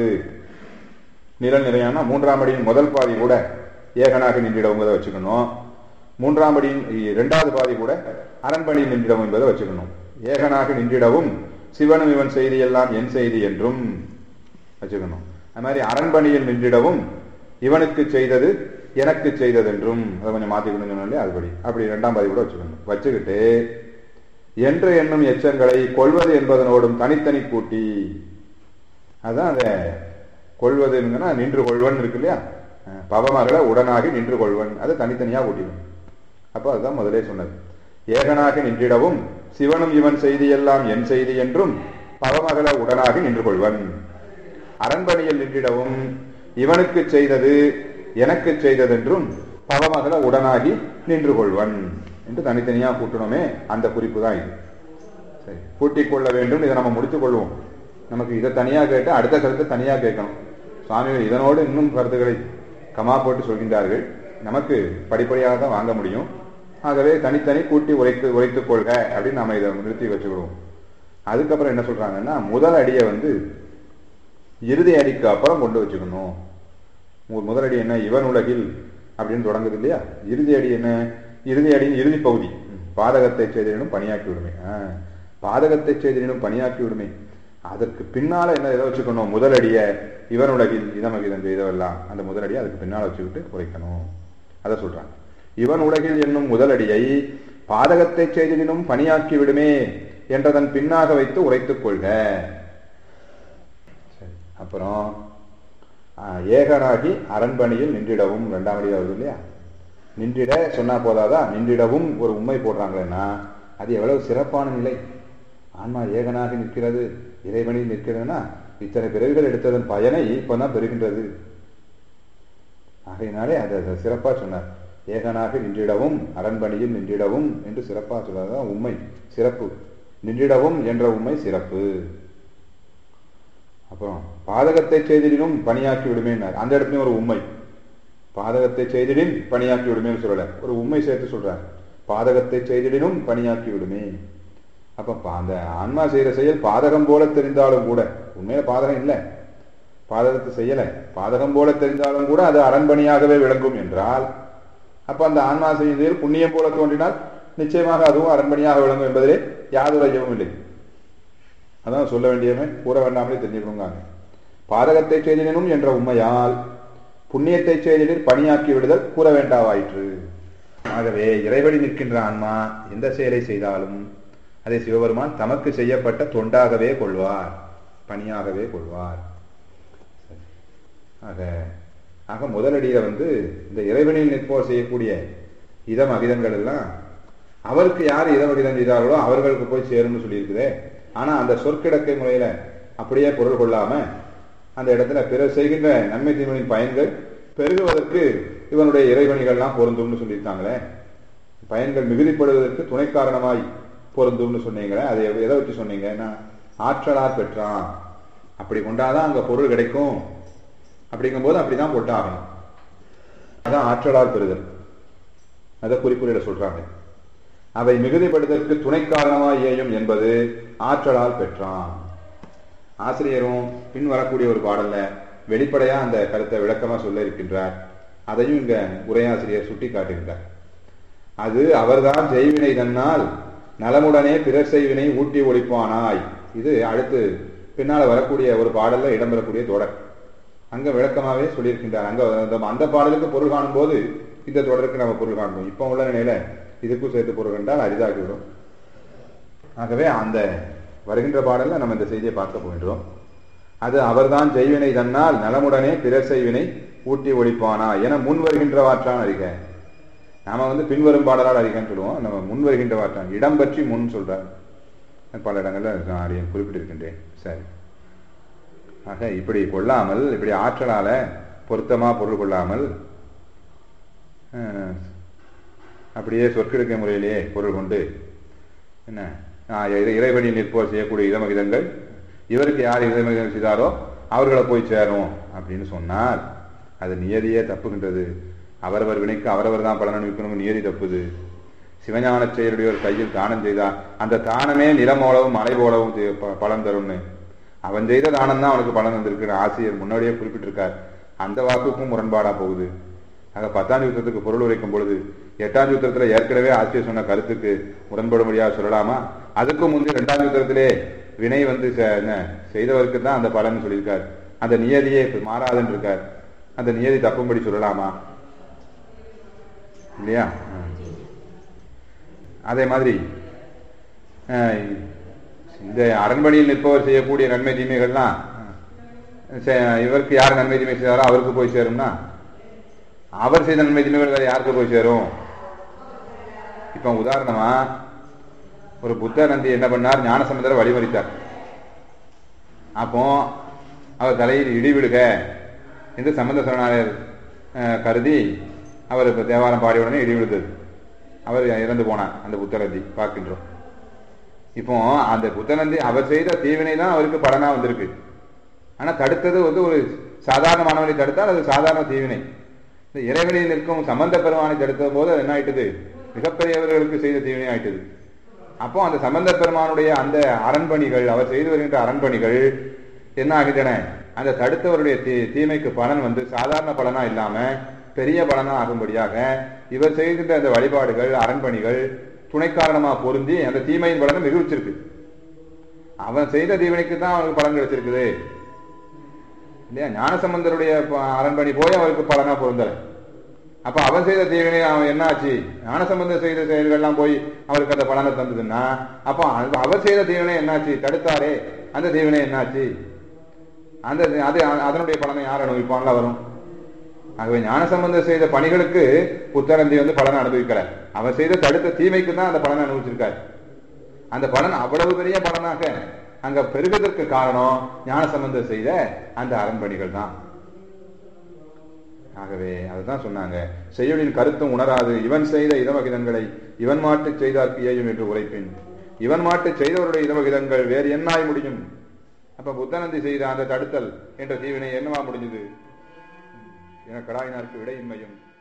நிரல் நிறையான 3ஆம் அடியின் முதல் பாதி கூட ஏகனாக நின்றிடவும் வச்சுக்கணும். 3ஆம் அடியின் 2வது பாதி கூட அரண்பணியில் நின்றிடவும் என்பதை வச்சுக்கணும். ஏகனாக நின்றிடவும் சிவனும் இவன் செய்தி எல்லாம் என் செய்தி என்றும் வச்சுக்கணும். அது மாதிரி அரண்பணியில் நின்றிடவும் இவனுக்கு செய்தது எனக்கு செய்தது என்றும் அதை கொஞ்சம் மாற்றிக்கணும் சொன்னாலே அதுபடி அப்படி 2ஆம் பாதி கூட வச்சுக்கணும். வச்சுக்கிட்டு என்று என்னும் எச்சங்களை கொள்வது என்பதனோடும் தனித்தனி கூட்டி, அதுதான் அதை கொள்வதுன்னா நின்று கொள்வன் இருக்கு இல்லையா, பவமகளை உடனாகி நின்று கொள்வன், அதை தனித்தனியா கூட்டிடும். அப்போ அதுதான் முதலே சொன்னது. ஏகனாக நின்றிடவும் சிவனும் இவன் செய்தி எல்லாம் என் செய்தி என்றும் பவமகள உடனாகி நின்று கொள்வன். அரண்பணியில் நின்றிடவும் இவனுக்கு செய்தது எனக்கு செய்ததென்றும் பவமகள உடனாகி நின்று கொள்வன் என்று தனித்தனியா கூட்டணுமே, அந்த குறிப்பு தான் இது. சரி, கூட்டிக் கொள்ள வேண்டும். இதை நம்ம முடித்துக் கொள்வோம். நமக்கு இதை தனியா கேட்டு அடுத்த கருத்தை தனியா கேட்கணும். சுவாமிகள் இதனோடு இன்னும் கருத்துக்களை கமா போட்டு சொல்கின்றார்கள். நமக்கு படிப்படியாக தான் வாங்க முடியும். ஆகவே தனித்தனி கூட்டி உரைத்துக் கொள்க அப்படின்னு நாம இதை நிறுத்தி வச்சுக்கிடுவோம். அதுக்கப்புறம் என்ன சொல்றாங்கன்னா, முதல் அடியை இறுதி அடிக்கு அப்புறம் கொண்டு வச்சுக்கணும். முதல் அடி என்ன, இவன் உலகில் அப்படின்னு தொடங்குது இல்லையா. இறுதி அடி என்ன, இறுதி அடியின் இறுதி பகுதி பாதகத்தை செய்தனும் பணியாக்கி விடுமே. பாதகத்தை செய்தனும் பணியாக்கி விடுமே. அதற்கு பின்னால என்ன எதை வச்சுக்கணும், முதல் அடிய இவன் உலகில் இதமகிதம் செய்தவெல்லாம் அந்த முதல் அடியை அதுக்கு பின்னால வச்சுக்கிட்டு குறைக்கணும். அதை சொல்றாங்க. இவன் உலகில் என்னும் முதல் அடியை பாதகத்தை செய்தனும் பணியாக்கி விடுமே என்றதன் பின்னாக வைத்து உரைத்துக் கொள்க. அப்புறம் ஏகனாகி அரண்பணியில் நின்றிடவும் 2ஆம் அடி வருது இல்லையா. நின்றிட சொன்னா போதாதா, நின்றிடவும் ஒரு உண்மை போடுறாங்களேன்னா அது எவ்வளவு சிறப்பான நிலை. ஆன்மா ஏகனாக நிற்கிறது, இறைவனில் நிற்கிறதுன்னா இத்தனை பிறவிகள் எடுத்ததன் பயனை இப்பதான் பெறுகின்றது. ஆகையினாலே அதை சிறப்பா சொன்னார். ஏகனாக நின்றிடவும் அரண்பணியில் நின்றிடவும் என்று சிறப்பா சொன்னதுதான் உண்மை சிறப்பு. நின்றிடவும் என்ற உண்மை சிறப்பு. அப்புறம் பாதகத்தை செய்திடினும் பணியாக்கி விடுமே, அந்த இடத்துலயும் ஒரு உண்மை. பாதகத்தை செய்திடின் பணியாக்கி விடுமேன்னு சொல்லல, ஒரு உண்மை சேர்த்து சொல்றார். பாதகத்தை செய்திடினும் பணியாக்கி விடுமே. அப்ப அந்த ஆன்மா செய்யற செயல் பாதகம் போல தெரிந்தாலும் கூட, உண்மையில பாதகம் இல்லை, பாதகத்தை செய்யல, பாதகம் போல தெரிந்தாலும் கூட அது அரண்பணியாகவே விளங்கும் என்றால், அப்ப அந்த ஆன்மா செய்யும் செயல் புண்ணியம் போல தோன்றினால் நிச்சயமாக அதுவும் அரண்பணியாக விளங்கும் என்பதிலே யாதொரு ஐயமும் இல்லை. அதான் சொல்ல வேண்டியவன் கூற வேண்டாமலே தெரிஞ்சுக்கணுங்க. பாதகத்தை செய்தினும் என்ற உண்மையால் புண்ணியத்தை செய்தில் பணியாக்கி விடுதல் கூற வேண்டாவாயிற்று. ஆகவே இறைவழி நிற்கின்ற ஆன்மா எந்த செயலை செய்தாலும் அதை சிவபெருமான் தமக்கு செய்யப்பட்ட தொண்டாகவே கொள்வார், பணியாகவே கொள்வார். ஆக முதலடியில இந்த இறைவனில் நிற்போர் செய்யக்கூடிய இதம் அகிதங்கள் எல்லாம் அவருக்கு யார் இதம் அகிதம் செய்தார்களோ அவர்களுக்கு போய் சேரும்னு சொல்லியிருக்குதே. ஆனா அந்த சொற்கிடக்கை முறையில அப்படியே பொருள் கொள்ளாம அந்த இடத்துல பிறர் செய்கின்ற நன்மை தீமையின் பயன்கள் பெருகுவதற்கு இவனுடைய இறைவணிகள்லாம் பொருந்தும்னு சொல்லியிருக்காங்களே. பயன்கள் மிகுதிப்படுவதற்கு துணை காரணமாய் பொருந்தும்னு சொன்னீங்களே, அதை எதை வச்சு சொன்னீங்கன்னா ஆற்றலார் பெற்றான், அப்படி கொண்டாதான் அங்க பொருள் கிடைக்கும். அப்படிங்கும் போது அப்படிதான் போட்டாகணும். அதான் ஆற்றலார் பெறுதல். அதை குறிப்புரையில சொல்றாங்க. அவை மிகுதிப்படுவதற்கு துணை காரணமாய் ஏயும் என்பது ஆற்றலால் பெற்றான். ஆசிரியரும் பின் வரக்கூடிய ஒரு பாடல்ல வெளிப்படையா அந்த கருத்தை விளக்கமா சொல்ல இருக்கின்றார். அதையும் இங்க உரையாசிரியர் சுட்டி காட்டுகின்றார். அது அவர்தான் செய்வினை தன்னால் நலமுடனே பிறர் செய்வினை ஊட்டி ஒழிப்பானாய். இது அடுத்து பின்னால வரக்கூடிய ஒரு பாடல்ல இடம்பெறக்கூடிய தொடர். அங்க விளக்கமாவே சொல்லியிருக்கின்றார். அங்க அந்த பாடலுக்கு பொருள் காணும் போது இந்த தொடருக்கு நம்ம பொருள் காண்போம். இப்ப உள்ள நிலையில இதுக்கும் சேர்த்து பொருள் கண்டால் அரிதாகிவிடும். ஆகவே அந்த வருகின்ற பாடல்ல நம்ம இந்த செய்தியை பார்க்க போகின்றோம். அது அவர்தான் செய்வினை தன்னால் நலமுடனே பிறர் செய்வினை ஊட்டி ஒழிப்பானா என முன் வருகின்றவாற்றான் அறிக. நாம பின்வரும் பாடலால் அறிகன்னு சொல்லுவோம். நம்ம முன் வருகின்றவாற்றான் இடம் பற்றி முன் சொல்றார். பல இடங்கள்ல நான் குறிப்பிட்டிருக்கின்றேன். சரி, ஆக இப்படி கொள்ளாமல், இப்படி ஆற்றலால பொருத்தமா பொருள் கொள்ளாமல் அப்படியே சொற்கெடுக்க முறையிலேயே பொருள் கொண்டு என்ன இறைவழி நிற்போர் செய்யக்கூடிய இதமகிதங்கள் இவருக்கு யார் இதமகிதம் செய்தாரோ அவர்களை போய் சேரும் அப்படின்னு சொன்னால் அது நியதியே தப்புகின்றது. அவரவர் வினைக்கு அவரவர் தான் பலன் அனுப்பிக்கணும், நியதி தப்புது. சிவஞான செயலுடைய ஒரு கையில் தானம் செய்தார், அந்த தானமே நிலம் போலவும் மலை போலவும் பலன் தரும்னு அவன் செய்த தானம் தான் அவனுக்கு பலன் வந்திருக்கு. ஆசிரியர் முன்னாடியே குறிப்பிட்டிருக்கார். அந்த வாக்குக்கும் முரண்பாடா போகுது. ஆக 10ஆம் சூத்திரத்துக்கு பொருள் உரைக்கும் பொழுது 8ஆம் சூத்திரத்துல ஏற்கனவே ஆசிரியர் சொன்ன கருத்துக்கு முரண்படும்படியாக சொல்லலாமா? அதுக்கு முந்தைய 2ஆம் சூத்திரத்திலே வினை செய்தவருக்கு தான் அந்த பலன் சொல்லியிருக்கார். அந்த நியதியே மாறாதுன்னு இருக்கார். அந்த நியதி தப்பும்படி சொல்லலாமா? இல்லையா? அதே மாதிரி இந்த அரண்மனையில் நிற்பவர் செய்யக்கூடிய நன்மை தீமைகள்லாம் இவருக்கு யார் நன்மை தீமை செய்தாரோ அவருக்கு போய் சேரும்னா அவர் செய்த நன்மை தீமைகள் வேற யாருக்கு போய் சேரும்? இப்ப உதாரணமா ஒரு புத்த நந்தி என்ன பண்ணார்? ஞானசம்பந்தரை வழிமறித்தார். அப்போ அவர் தலையில் இடி விடுக என்று சம்பந்த சரணாலயர் கருதி அவர் இப்ப தேவாரம் பாடிய உடனே இடி விழுந்தது. அவர் இறந்து போனார். அந்த புத்தநந்தி பார்க்கின்றோம். இப்போ அந்த புத்தநந்தி அவர் செய்த தீவினை தான் அவருக்கு பலனா வந்திருக்கு. ஆனா தடுத்தது ஒரு சாதாரணமானவனை தடுத்தால் அது சாதாரண தீவினை. இந்த இறைவனில் நிற்கும் சம்பந்த பெருமானை தடுத்த போது அது என்ன ஆயிட்டது? மிகப்பெரியவர்களுக்கு செய்த தீவினை ஆயிட்டது. அப்போ அந்த சம்பந்த பெருமானுடைய அந்த அரண்பணிகள், அவர் செய்து வருகின்ற அரண்பணிகள் என்ன ஆகின்றன? அந்த தடுத்தவருடைய தீமைக்கு பலன் சாதாரண பலனா இல்லாம பெரிய பலனா ஆகும்படியாக இவர் செய்கின்ற அந்த வழிபாடுகள் அரண்பணிகள் துணை காரணமா பொருந்தி அந்த தீமையின் பலனை மிகுச்சிருக்கு. அவன் செய்த தீவினைக்கு தான் அவனுக்கு பலன் கிடைச்சிருக்குது இல்லையா? ஞானசம்பந்தருடைய அரண்பணி போய் அவருக்கு பலனா பொருந்தல. அப்ப அவன் செய்த தீவினை அவன் என்ன ஆச்சு? ஞானசம்பந்தர் செய்த செயல்கள்லாம் போய் அவருக்கு அந்த பலனை தந்ததுன்னா அப்ப அவர் செய்த தீவினை என்னாச்சு? தடுத்தாரே, அந்த தீவினை என்னாச்சு? அதனுடைய பலனை யார் அனுபவிப்பான்ல வரும். ஆகவே ஞானசம்பந்தர் செய்த பணிகளுக்கு புத்தநந்தி பலனை அனுபவிக்கல. அவர் செய்த தடுத்த தீமைக்கு தான் அந்த பலனை அனுபவிச்சிருக்காரு. அந்த பலன் அவ்வளவு பெரிய பலனாக அங்க பெருகுவதற்கு காரணம் ஞானசம்பந்தர் செய்த அந்த அரண்பணிகள் தான். ஆகவே அதுதான் சொன்னாங்க, செய்யுளின் கருத்தும் உணராது இவன் செய்த இதமகிதங்களை இவன் மாட்டு செய்தார்க்கு ஏயும் என்று உரைப்பின். இவன் மாட்டு செய்தவருடைய இதமகிதங்கள் வேறு என்னாய் முடியும்? அப்ப புத்தநந்தி செய்த அந்த தடுத்தல் என்ற தீவினை என்னவா முடிஞ்சது? என கடாயினாருக்கு விடையின்மையும்